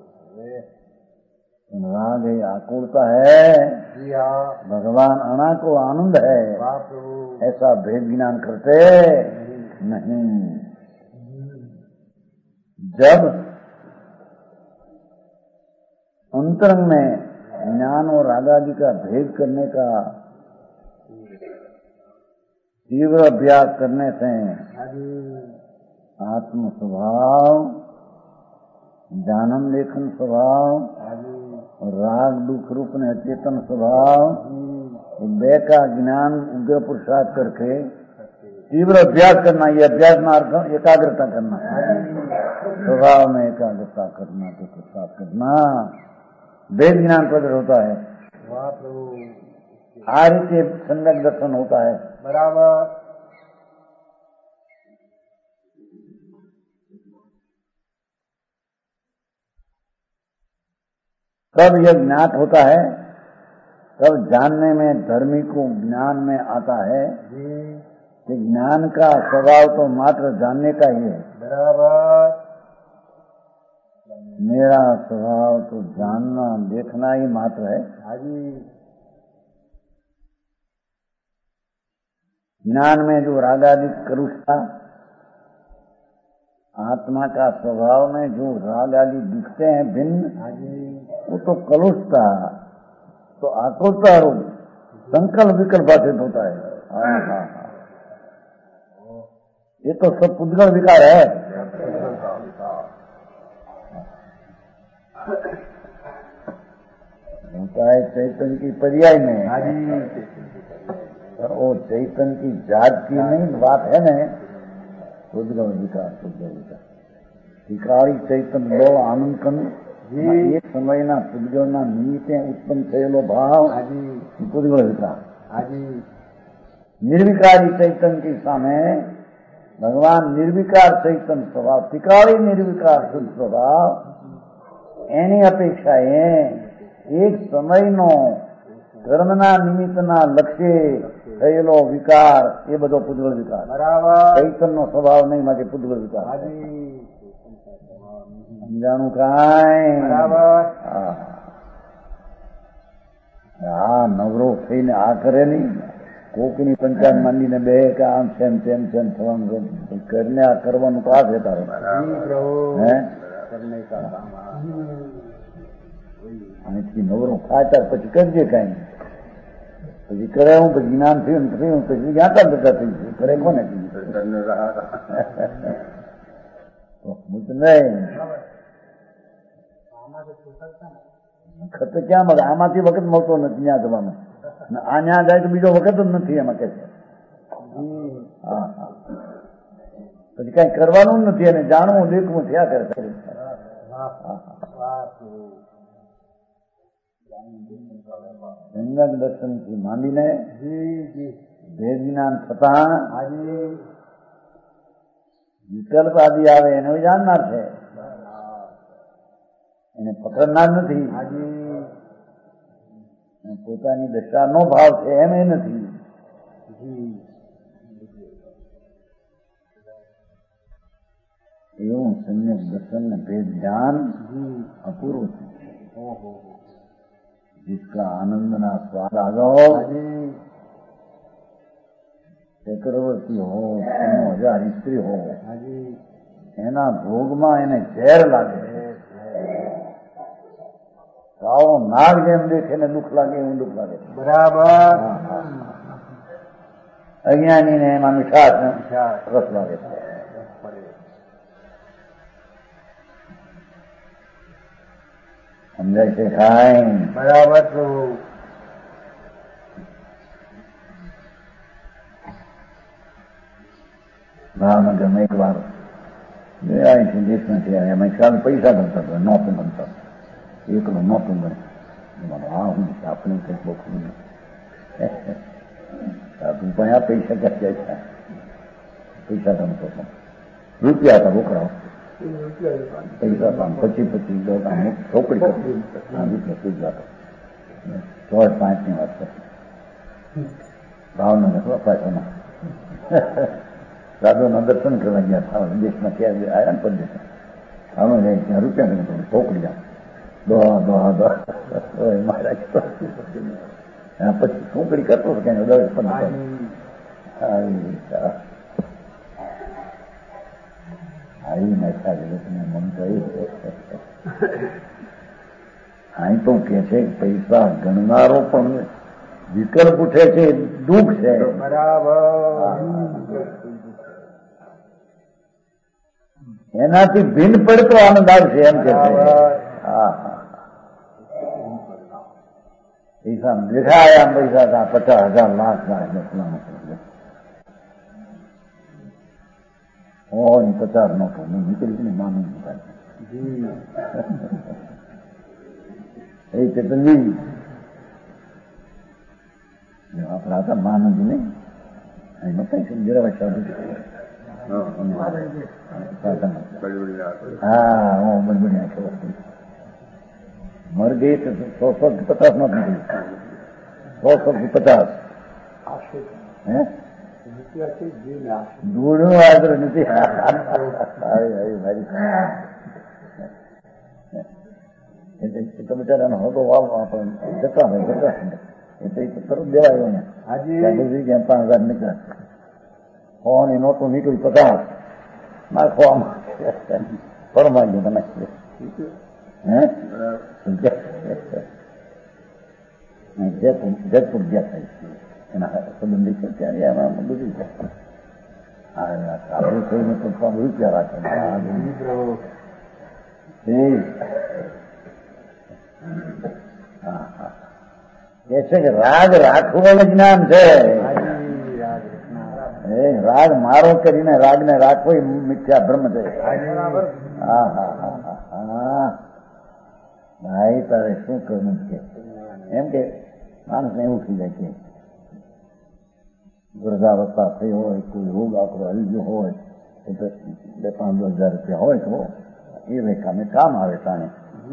राग है आकुलता है, જી હા. भगवान अणा को आनंद है, વાહ પ્રભુ. ऐसा भेद ज्ञान करते नहीं. जब अंतरंग में ज्ञान और रागादि का भेद करने का तीव्र अभ्यास करने से હાજી. आत्म स्वभाव, जानम लेखन स्वभाव હાજી. और राग दुख रूप ने अचेतन स्वभाव, જી. बे का ज्ञान उग्र पुरुषार्थ करके तीव्र अभ्यास करना. ये अभ्यास में अर्थ एकाग्रता करना, स्वभाव में एकाग्रता करना, तो पुरुषार्थ करना वेद ज्ञान प्रकट होता है. વાહ પ્રભુ. आ रीते सम्यक दर्शन होता है. બરાબર. तब यह ज्ञात होता है, तब जानने में धर्मी को ज्ञान में आता है જી. कि ज्ञान का स्वभाव तो मात्र जानने का ही है. બરાબર. मेरा स्वभाव तो जानना देखना ही मात्र है. હાજી. ज्ञान में जो रागादि करुषता, आत्मा का स्वभाव में जो राग आदि दिखते हैं भिन्न, હાજી. वो तो कलुषता, तो आकुलता रूप संकल्प विकल्प बाधित होता है. हाँ हाँ हाँ ये तो सब पुद्गल विकार है. होता है चैतन्य की पर्याय में. હાજી. वो चैतन्य की जात की नहीं बात है न, पुद्गल विकार पुद्गल विकार विकारी चैतन्य बो आनंद कंद एक समयना पुद्गलना निमित्તે उत्पन्न થયેલો ભાવ હાજી. પુદ્ગલ વિકાર. હાજી. निर्विकारी चैतन्य की सामे भगवान निर्विकार चैतन्य स्वभाव, त्रिकाली निर्विकार शुद्ध स्वभाव, એની અપેક્ષાએ એક સમયનો કર્મના નિમિત્તના લક્ષ્ય થયેલો વિકાર એ બધો પુદ્ગલ વિકાર. બરાબર. ચૈતન્યનો સ્વભાવ નહીં, માટે પુદ્ગલ વિકાર. હાજી. સમજાણું કાંઈ? બરાબર. હા આ નવરો થઈને આ કરે નહીં, કોકની પંચાયત માંડીને બે કે આમ છે તેમ છે થવાનું કરીને આ કરવાનું તો આ છે તારે હે અહીંથી નવરો થાય ત્યાર પછી કરજે કઈ પછી કરે હું પછી જ્ઞાન થયું ને થયું પછી જ્ઞાતા બધા થઈ ગયું કરે કોને નહીં ખત ક્યાં મળે આમાંથી વખત મળતો નથી ત્યાં જવાનો આ ત્યાં જાય તો બીજો વખત જ નથી એમાં કે છે હા હા પછી કઈ કરવાનું નથી અને જાણવું દેખવું થયા કરે ગંગા દર્શન થી માંડીને ભેદ જ્ઞાન થતા વિકલ્પ આદિ આવે એને જાણનાર છે, એને પકડનાર નથી. પોતાની દશાનો ભાવ છે એમ એ નથી. એવું સમ્યક દર્શન ને ભેદ જ્ઞાન અપૂર્व છે. जिसका आनंद ना स्वाद आ गयो चक्रवर्ती हो હજાર સ્ત્રી હો એના ભોગમાં એને ઝેર લાગે. કાળો નાગ જેમ દેખે ને દુઃખ લાગે એવું દુઃખ લાગે બરાબર. અજ્ઞાની ને એમાં મીઠાશ રસ લાગે. સમજાય છે ખાય બરાબર. તો ભાવનગરમાં એક વાર અહીંથી દેશમાંથી આવ્યા એમાં ખ્યાલ પૈસા ગણતા હતા, નોતું ગણતા એકલો નોતું ગણે. હા હું આપણે કંઈક બોખું તું પણ આ પૈસા ક્યાં જાય છે પૈસા ગણતો હતો. રૂપિયા હતા બોકરાઓ પૈસા પામ પચી પચીસ ચોપડી કરતી રૂપિયા પૂજવા ચોટ પાંચ ની વાત કરતી ભાવનગર પાછામાં સાધુના દર્શન કરવા ગયા દેશમાં ત્યાં આવ્યા ને પરદેશ અમે જાય ત્યાં રૂપિયા ગણતો ચોપડી જાઓ દોહા દોહા દોહા મહારાજ પછી ચોપડી કરતો હતો ક્યાં દસ પંદર આવી નશા જગતને મન કહી અહીં તો કે છે પૈસા ગણનારો પણ વિકલ્પ ઉઠે છે દુઃખ છે. બરાબર. એનાથી ભિન્ન પડતો આનંદ આવશે એમ કે છે. હા હા પૈસા દેખાયા પૈસા પચાસ હજાર લાખ હોય પચાસ નોટો નીકળી માનું એ ચેતનજી આપણા હતા માનંદ નહીં એનો કઈ સમજેરા સાધુ હા હું બનબણ્યા છો મર ગઈ તો સો સો પચાસ નોટ નીકળી સો સો પચાસ હે ધૂળનું આદર નથી. બિચારાનો હતો વાવ જતા હોય જતા એટલે તરત દેવાયો ને ક્યાં પાંચ હજાર નીકળ્યા હોવાની નોટો નીકળી પચાસ નાખવામાં ફરમાઈ ગયું તમે હે જયપુર જયપુર ગયા થાય એના સંબંધી છે ત્યારે એમાં બધું છે. આપણું થઈને તો રૂપિયા રાખે કે છે કે રાગ રાખવું જ્ઞાન છે. રાગ મારો કરીને રાગ ને રાખવો એ મિથ્યા ભ્રમ છે. હા હા હા હા ભાઈ તારે શું કરવું કે એમ કે માણસને એવું થઈ જાય છે વૃદ્ધાવસ્થા થઈ હોય કોઈ રોગ આપણો આવી ગયો હોય એટલે બે પાંચ દસ હજાર રૂપિયા હોય તો એ રેખાને કામ આવે તાણે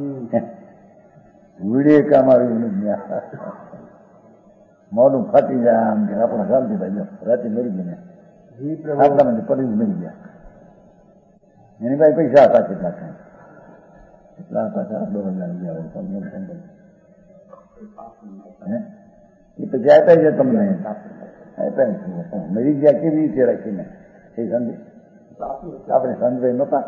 વીડીએ કામ આવ્યું મોડું ફાટી જાય આમ કે આપણે શાંતિ ભાઈ રાતે મરી ગઈ ને આટલામાંથી પડી મરી ગયા એની પાસે પૈસા હતા કેટલા કાંઈ એટલા પાછા દો હજાર રૂપિયા હે એ તો જાય છે તમને મરી ગયા કેવી રીતે રાખીને એ સમજી આપણે સંજય નહોતા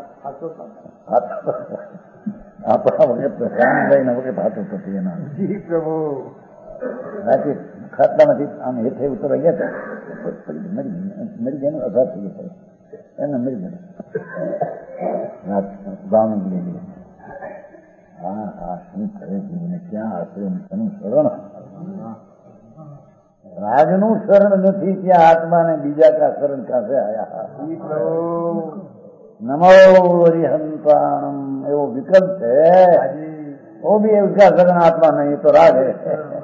આપણા વખત રામભાઈ ના વખત હાથો થતી એના પ્રભુ રાતે ખાટલામાંથી આમ હેઠે ઉતરવા ગયા હતા મરી ગયા અઘાત થઈ ગયો એને મરી ગયા બાવન ગઈ હા હા શું કરે જીવને ક્યાં આશરે શનું શરણ રાજનું શરણ નથી ત્યાં આત્માને બીજા કા શરણ કાસે આયા નમો હરિહંતાણમ એવો વિકલ્પ છે वो भी उसका शरण आत्मा नहीं तो राग है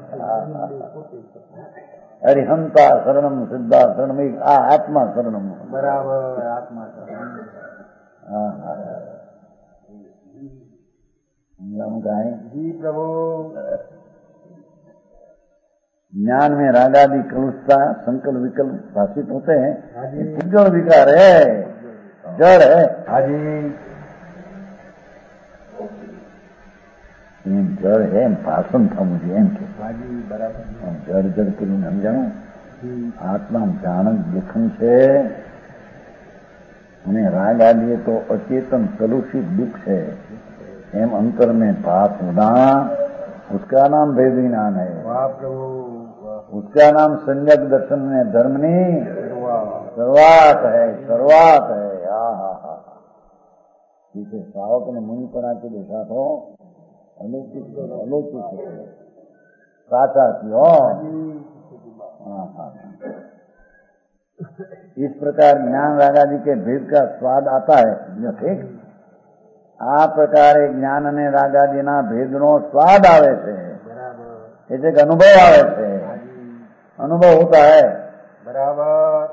हरिहंता शरणम सिद्धा शरणम आ आत्मा शरणम बराबर आत्मा शरण हम गाए जी प्रभु ज्ञान में रागादि कलुषता संकल्प विकल्प भाषित होते हैं ये पुज्जल विकार है जड़ है हाजी जड़ है भाषण था मुझे एम के हाजी बराबर जड़ जड़ के लिए समझाऊं आत्मा જાણક દેખન છે અને રાગ આદિ તો अचेतन कलुषित दुख है एम अंतर में भात होना उसका नाम भेद ज्ञान है वाह प्रभु उसका नाम संजक दर्शन में धर्म नहीं शुरुआत है शुरुआत है हा हा हा जिसे श्रावक ने मुनि पढ़ा के देखा तो अलौकिक अलौकिक साचा क्यों हाँ हाँ इस प्रकार ज्ञान रागादि के भेद का स्वाद आता है जो ठीक आ प्रकार ज्ञान ने रागादि ना भेद नो स्वाद आवे छे એટલે કે અનુભવ આવે છે अनुभव होता है बराबर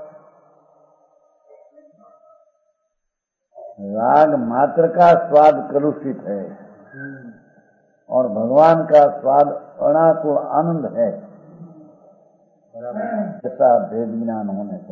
राग मात्र का स्वाद कलुषित है और भगवान का स्वाद अनाकुल आनंद है ऐसा भेद ज्ञान होने से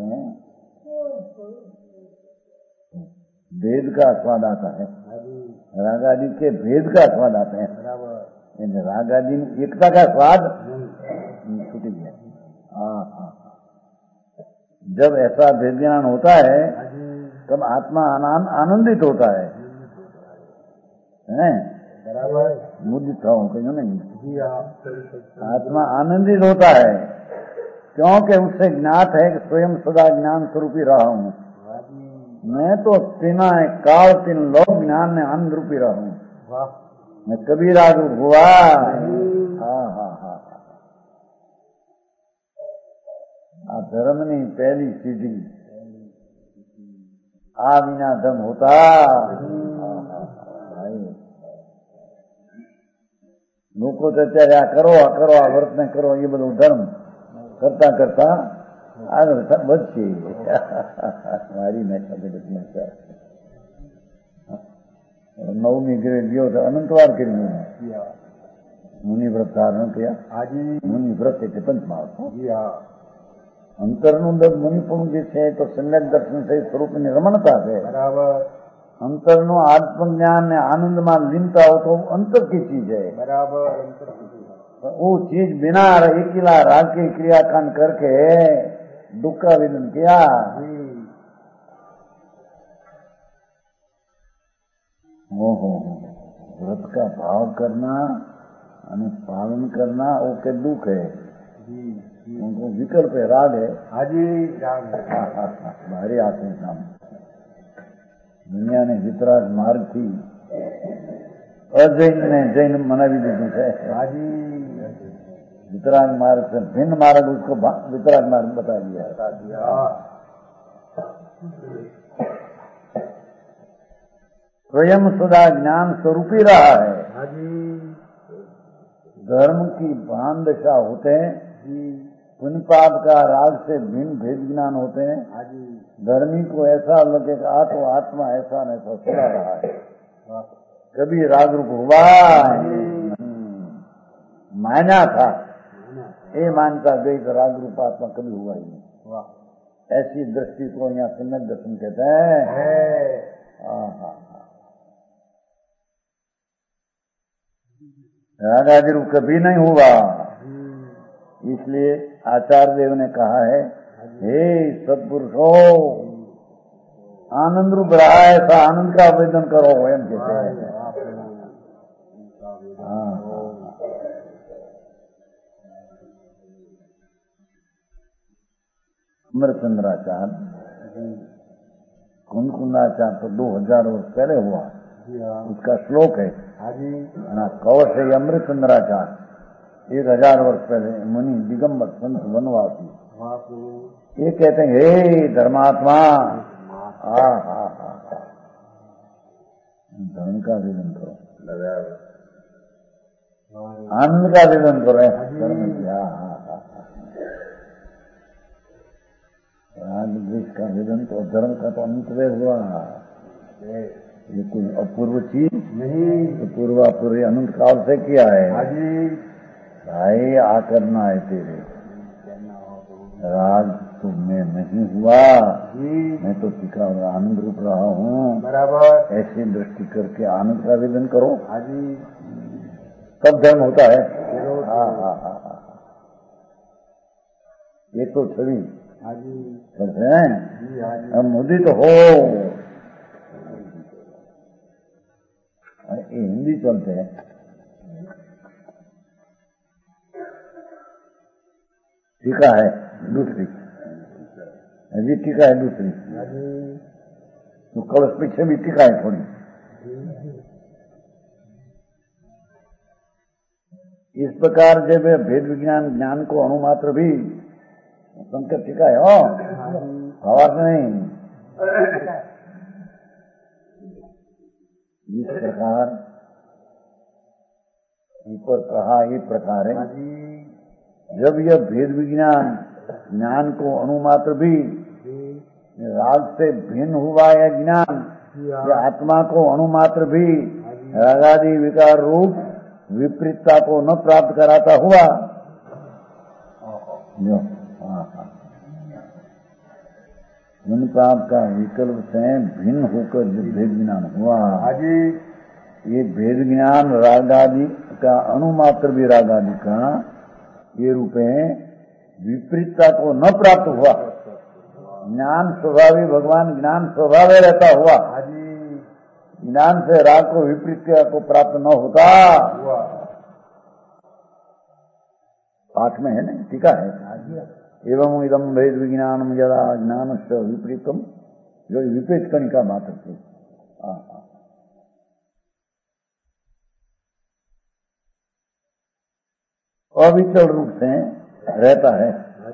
भेद का स्वाद आता है रागादि के भेद का स्वाद आता है रागादि एकता का स्वाद छूट गया हाँ हाँ जब ऐसा भेद ज्ञान होता है तब आत्मा आनंदित होता है हैं मुदित था कहीं नहीं आत्मा आनंदित होता है क्योंकि उससे ज्ञात है कि स्वयं सदा ज्ञान स्वरूपी रहा हूँ मैं तो तीना काल तीन लोग ज्ञान में आनंद रूपी रहा हूँ मैं कभी राग हुआ हाँ हाँ हाँ आ धर्म ની પહેલી સીધી આ વિના ધર્મ હોતા લોકો તો અત્યારે આ કરો આ કરો આ વર્ત ને કરો એ બધું ધર્મ કરતા કરતા આગળ વધશે મારી નાખ્યા નવમી ગ્રેડ ગયો તો અનંતવાર કરી મુનિ વ્રત ધારણ કર્યા મુનિ વ્રત એટલે પંચમહાલ અંતરનું મુનિપણું જે છે તો સમ્યક દર્શન છે સ્વરૂપની રમણતા છે बराबर અંતરનું આત્મજ્ઞાન ને આનંદમાં લીનતા हो तो अंतर की चीज है बराबर वो चीज बिना अकेला राग की क्रियाकांड करके दुख का विदन किया ओहो व्रत का भाव करना અને पालन करना वो के दुख है उनको विकल्प है राग है हाजी राग है भारी आते काम दुनिया ने वितराग मार्ग थी अजैन ने जैन मनावी दीधું છે हाजी वितराग मार्ग से भिन्न मार्ग उसको वितराग मार्ग बता दिया स्वयं सदा ज्ञान स्वरूपी रहा है हाजी धर्म की भान दशा होते हैं पुण्य पाप का राग से भिन्न भेद ज्ञान होते हैं धर्मी को ऐसा लगे कि आ तो आत्मा ऐसा न ऐसा चला रहा है कभी राग रूप हुआ माना था ये मानता गई तो राग रूप आत्मा कभी हुआ ही नहीं ऐसी दृष्टि को यहाँ सम्यक दर्शन कहते हैं राग आदि रूप कभी नहीं हुआ इसलिए आचार्य देव ने कहा है, हे सत्पुरुषो, आनंद रूप रहा है, ऐसा आनंद का आवेदन करो। वयम कहते हैं। हाँ, अमरचंद्राचार्य कुंदकुंदाचार्य तो दो हजार वर्ष पहले हुआ, उसका श्लोक है ना, कवच है अमृतचंद्राचार्य एक हजार वर्ष पहले मुनि दिगंबर संत वनवासी, ये कहते हैं, हे धर्मात्मा, आ हा हा धर्म का विलन करो, आनंद का विलन करो, धर्म क्या, राग द्वेष का विलन तो धर्म का तो अंत हुआ। ये कोई अपूर्व चीज नहीं, तो पूर्वापूर्व अनंत काल से किया है। भाई आ करना है तेरे, राग तो मैं नहीं हुआ, मैं तो टिका हुआ आनंद रूप रहा हूँ, बराबर। ऐसी दृष्टि करके आनंद का आवेदन करो, तब धर्म होता है। हाँ हाँ हाँ, ये तो छवि अब मोदी तो हो, ये हिंदी चलते हैं। टीका है दूसरी, अभी टीका है दूसरी, तो कलश पीछे भी टीका है थोड़ी। इस प्रकार जब भेद विज्ञान ज्ञान को अणुमात्र भी संकट टीका है, हो आवाज नहीं। इस प्रकार ऊपर कहा, ये प्रकार है, जब यह भेद विज्ञान ज्ञान को अणुमात्र भी राग से भिन्न हुआ है ज्ञान, या आत्मा को अणुमात्र भी रागादि विकार रूप विपरीतता को न प्राप्त कराता हुआ, मन प्राप्त का विकल्प से भिन्न होकर जो भेद ज्ञान हुआ, ये भेद ज्ञान रागादि का अणुमात्र भी रागादि का ये रूप है, विपरीतता को न प्राप्त हुआ। ज्ञान स्वभावी भगवान ज्ञान स्वभाव रहता हुआ, ज्ञान से राग को विपरीत को प्राप्त न होता। पाठ में है ना, टीका है, एवं इदम भेद विज्ञानम यदा ज्ञान से विपरीतम, जो विपरीत कणिका मात्र थी। अविचल रूप से रहता है।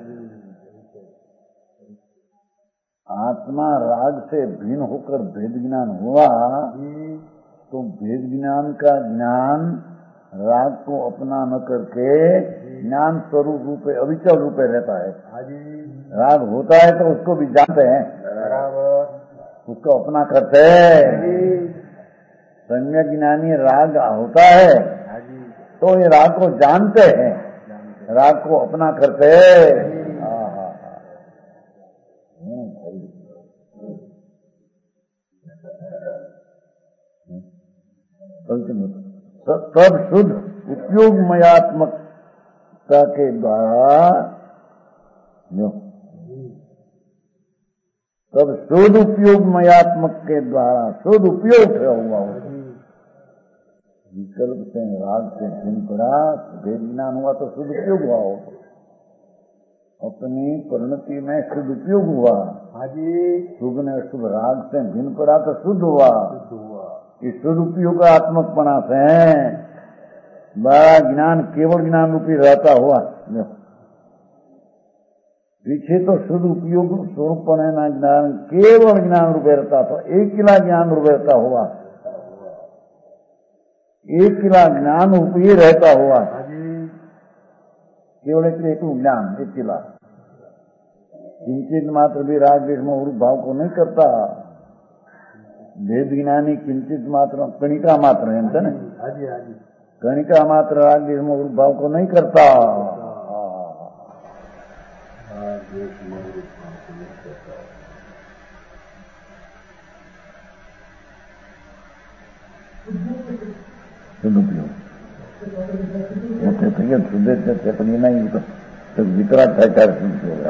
आत्मा राग से भिन्न होकर भेद ज्ञान हुआ, तो भेद ज्ञान का ज्ञान राग को अपना न करके ज्ञान स्वरूप रूपे अविचल रूपे रहता है। राग होता है तो उसको भी जानते हैं, उसको अपना करते हैं। सम्यक ज्ञानी राग होता है तो ये राग को जानते हैं, राग को अपना करते हैं। तब शुद्ध उपयोगमयात्मकता के द्वारा, तब शुद्ध उपयोगमयात्मक के द्वारा शुद्ध उपयोग हुआ, विकल्प से राग से भिन्न पड़ा, भेद ज्ञान हुआ तो शुद्ध उपयोग हुआ हो, अपनी परिणति में शुद्ध उपयोग हुआ। शुभ ने शुभ राग से भिन्न पड़ा तो शुद्ध हुआ। इस शुद्ध उपयोगात्मकपना से बड़ा ज्ञान केवल ज्ञान रूपी रहता हुआ, पीछे तो शुद्ध उपयोग स्वरूप ना ज्ञान केवल ज्ञान रूपे रहता था, एक किला ज्ञान रूपे रहता हुआ, एक किला ज्ञान रूपी रहता हुआ, केवल एक एक ज्ञान एक किला, किंचित मात्र भी राग द्वेष मोह रूप भाव को नहीं करता। भेद ज्ञानी किंचित मात्र कणिका मात्र है ना, कणिका मात्र राग द्वेष मोह रूप भाव को नहीं करता। शुद्ध उपयोग होते थे, शुद्ध थे, नहीं तो तो वितरा था चार શું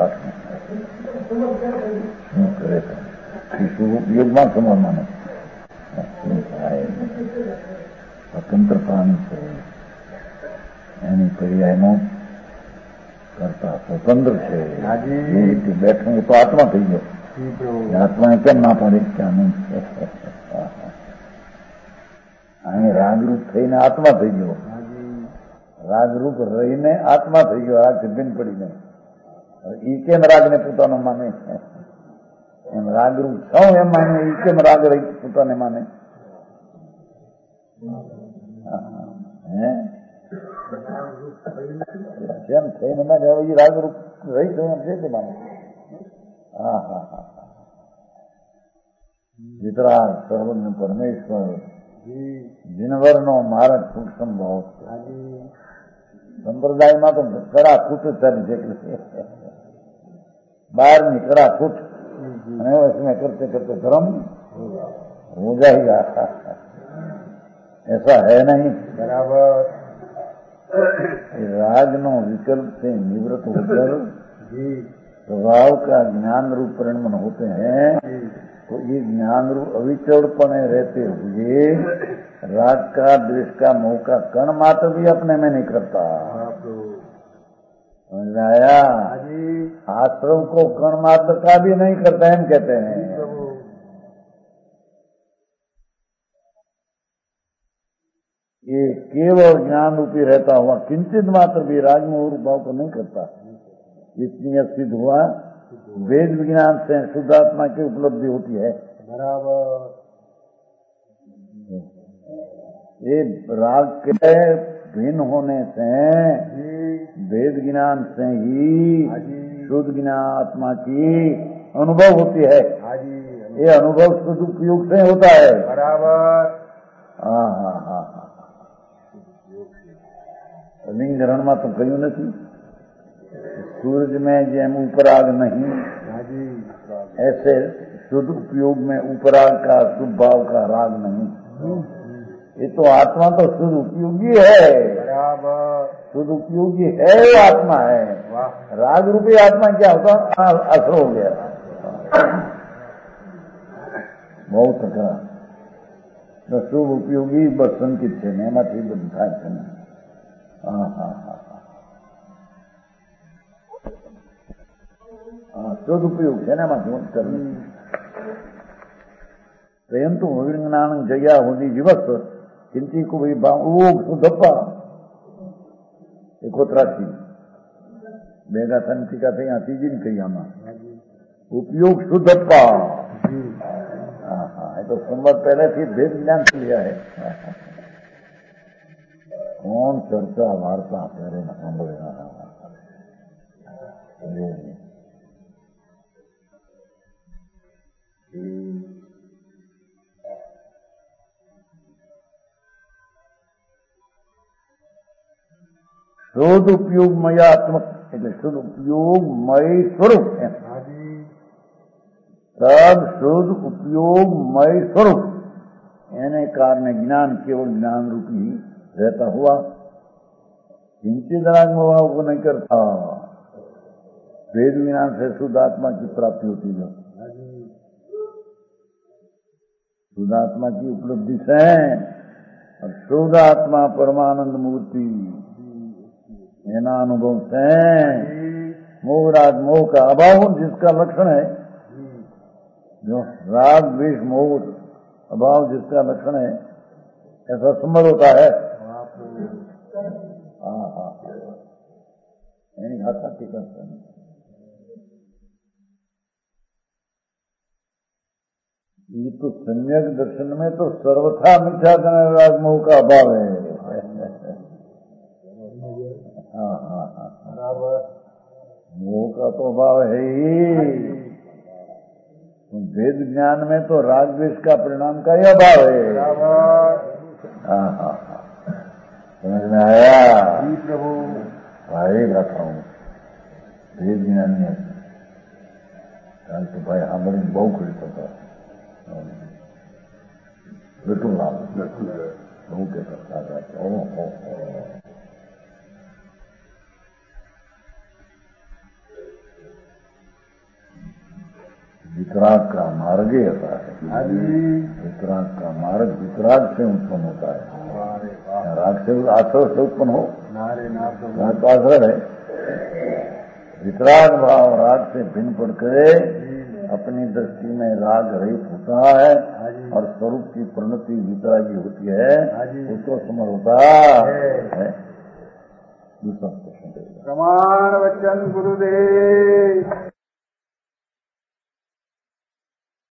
કરે શું ઉપયોગમાં સમજવાનો શું થાય સ્વતંત્ર પ્રાણી છે એની પર્યાયનો કરતા સ્વતંત્ર છે એ રીતે બેઠું એ તો આત્મા થઈ ગયો આત્માએ કેમ ના પડે ક્યાં નહીં અહીં રાગરૂપ થઈને આત્મા થઈ ગયો રાગરૂપ રહીને આત્મા થઈ ગયો રાગથી ભિન્ન પડીને એ કેમ રાગને પોતાનો માને એમ રાગરૂપ સૌ એમ માને એ કેમ રાગ રહી પોતાને માને હે કેમ થઈને માને હવે એ રાગરૂપ રહી થયું એમ છે કે માને હા હા હા વિતરાગ સર્વજ્ઞ પરમેશ્વર જીનવરનો માર્ગ સૂક્ષ્મ ભાવ સંપ્રદાયમાં તો કડા કૂટ ચાલી છે બહારની કડા કૂટ અને इसमें करते करते धर्म हो जाएगा ऐसा है नहीं बराबर राग नो विकल्प से निवृत्त होकर स्वभाव का ज्ञान रूप परिणमन होते हैं तो ये ज्ञान रूप अविचलपने रहते हुए राग का द्वेष का मोह का कण मात्र भी अपने में नहीं करता समझ आया आश्रम को कण मात्र का भी नहीं करता है कहते हैं ये केवल ज्ञान रूपी रहता हुआ किंचित मात्र भी राग में और भाव को नहीं करता इसलिए सिद्ध हुआ वेद विज्ञान से शुद्धात्मा की उपलब्धि होती है बराबर ये राग के भिन्न होने से वेद ज्ञान से ही शुद्ध ज्ञान आत्मा की अनुभव होती है ये अनुभव शुद्ध उपयोग से होता है बराबर हाँ हाँ हाँ हाँ लिंग ग्रहण में तो कहीं नहीं सूरज में जेम उपराग नहीं ऐसे शुद्ध उपयोग में उपराग का शुभ भाव का राग नहीं ये तो आत्मा तो शुद्ध उपयोगी है बराबर शुद्ध उपयोगी है वो आत्मा है राग रूपी आत्मा क्या होता असर हो गया बहुत खरा तो शुभ उपयोगी बस संकित है એમાંથી બધું થાય છે ને હા હા હા સદુપયોગ છે ને એમાં જોત કરવી પરંતુ વિજ્ઞાન જગ્યા હોતી દિવસ ચિંતી કો ભાઈ ભાવ સુધપ્પા એકોતરાશી બેગા સંતિકા થઈ આ ત્રીજી ની કહી આમાં उपयोग शुद्धप्पा हाँ हाँ ये तो संबंध पहले थी भेद ज्ञान से लिया है कौन चर्चा वार्ता करे न संभवेगा शुद्ध उपयोगमयात्मक એટલે શુદ્ધ ઉપયોગમય સ્વરૂપ तब शुद्ध उपयोगमय स्वरूप यानी कारण ज्ञान केवल ज्ञान रूपी रहता हुआ किंचित राग भाव को नहीं करता वेद ज्ञान से शुद्ध आत्मा की प्राप्ति होती है शुद्ध आत्मा की उपलब्धि से और शुद्ध आत्मा परमानंद मूर्ति एना अनुभव से मोह राग मोह का अभाव जिसका लक्षण है जो राग द्वेष मोह अभाव जिसका लक्षण है ऐसा संभव होता है हाँ हाँ नहीं घाटा टीका ये तो सम्यक दर्शन में तो सर्वथा मिथ्या राग मोह का अभाव है हाँ हाँ हाँ बराबर मोह का तो अभाव है ही वेद ज्ञान में तो राग द्वेष का परिणाम का ही अभाव है हाँ हाँ हाँ समझ में आया जी प्रभु भाई बैठा हूँ वेद ज्ञान में कल तो भाई हमारे बहु खड़ी पता बिल्कुल लाभ बहु के करता था वितराग का मार्ग ही ऐसा है। हाँ जी। वितराग का मार्ग वितराग से उत्पन्न होता है। राग से आश्रय से उत्पन्न हो, नारे ना राग तो आश्रय है। वितराग भाव राग से भिन्न पड़ करे अपनी दृष्टि में राग रहित होता है और स्वरूप की परिणति वितरागी होती है, उसको समझ होता है। दूसरा प्रश्न प्रमाण वचन गुरुदेव।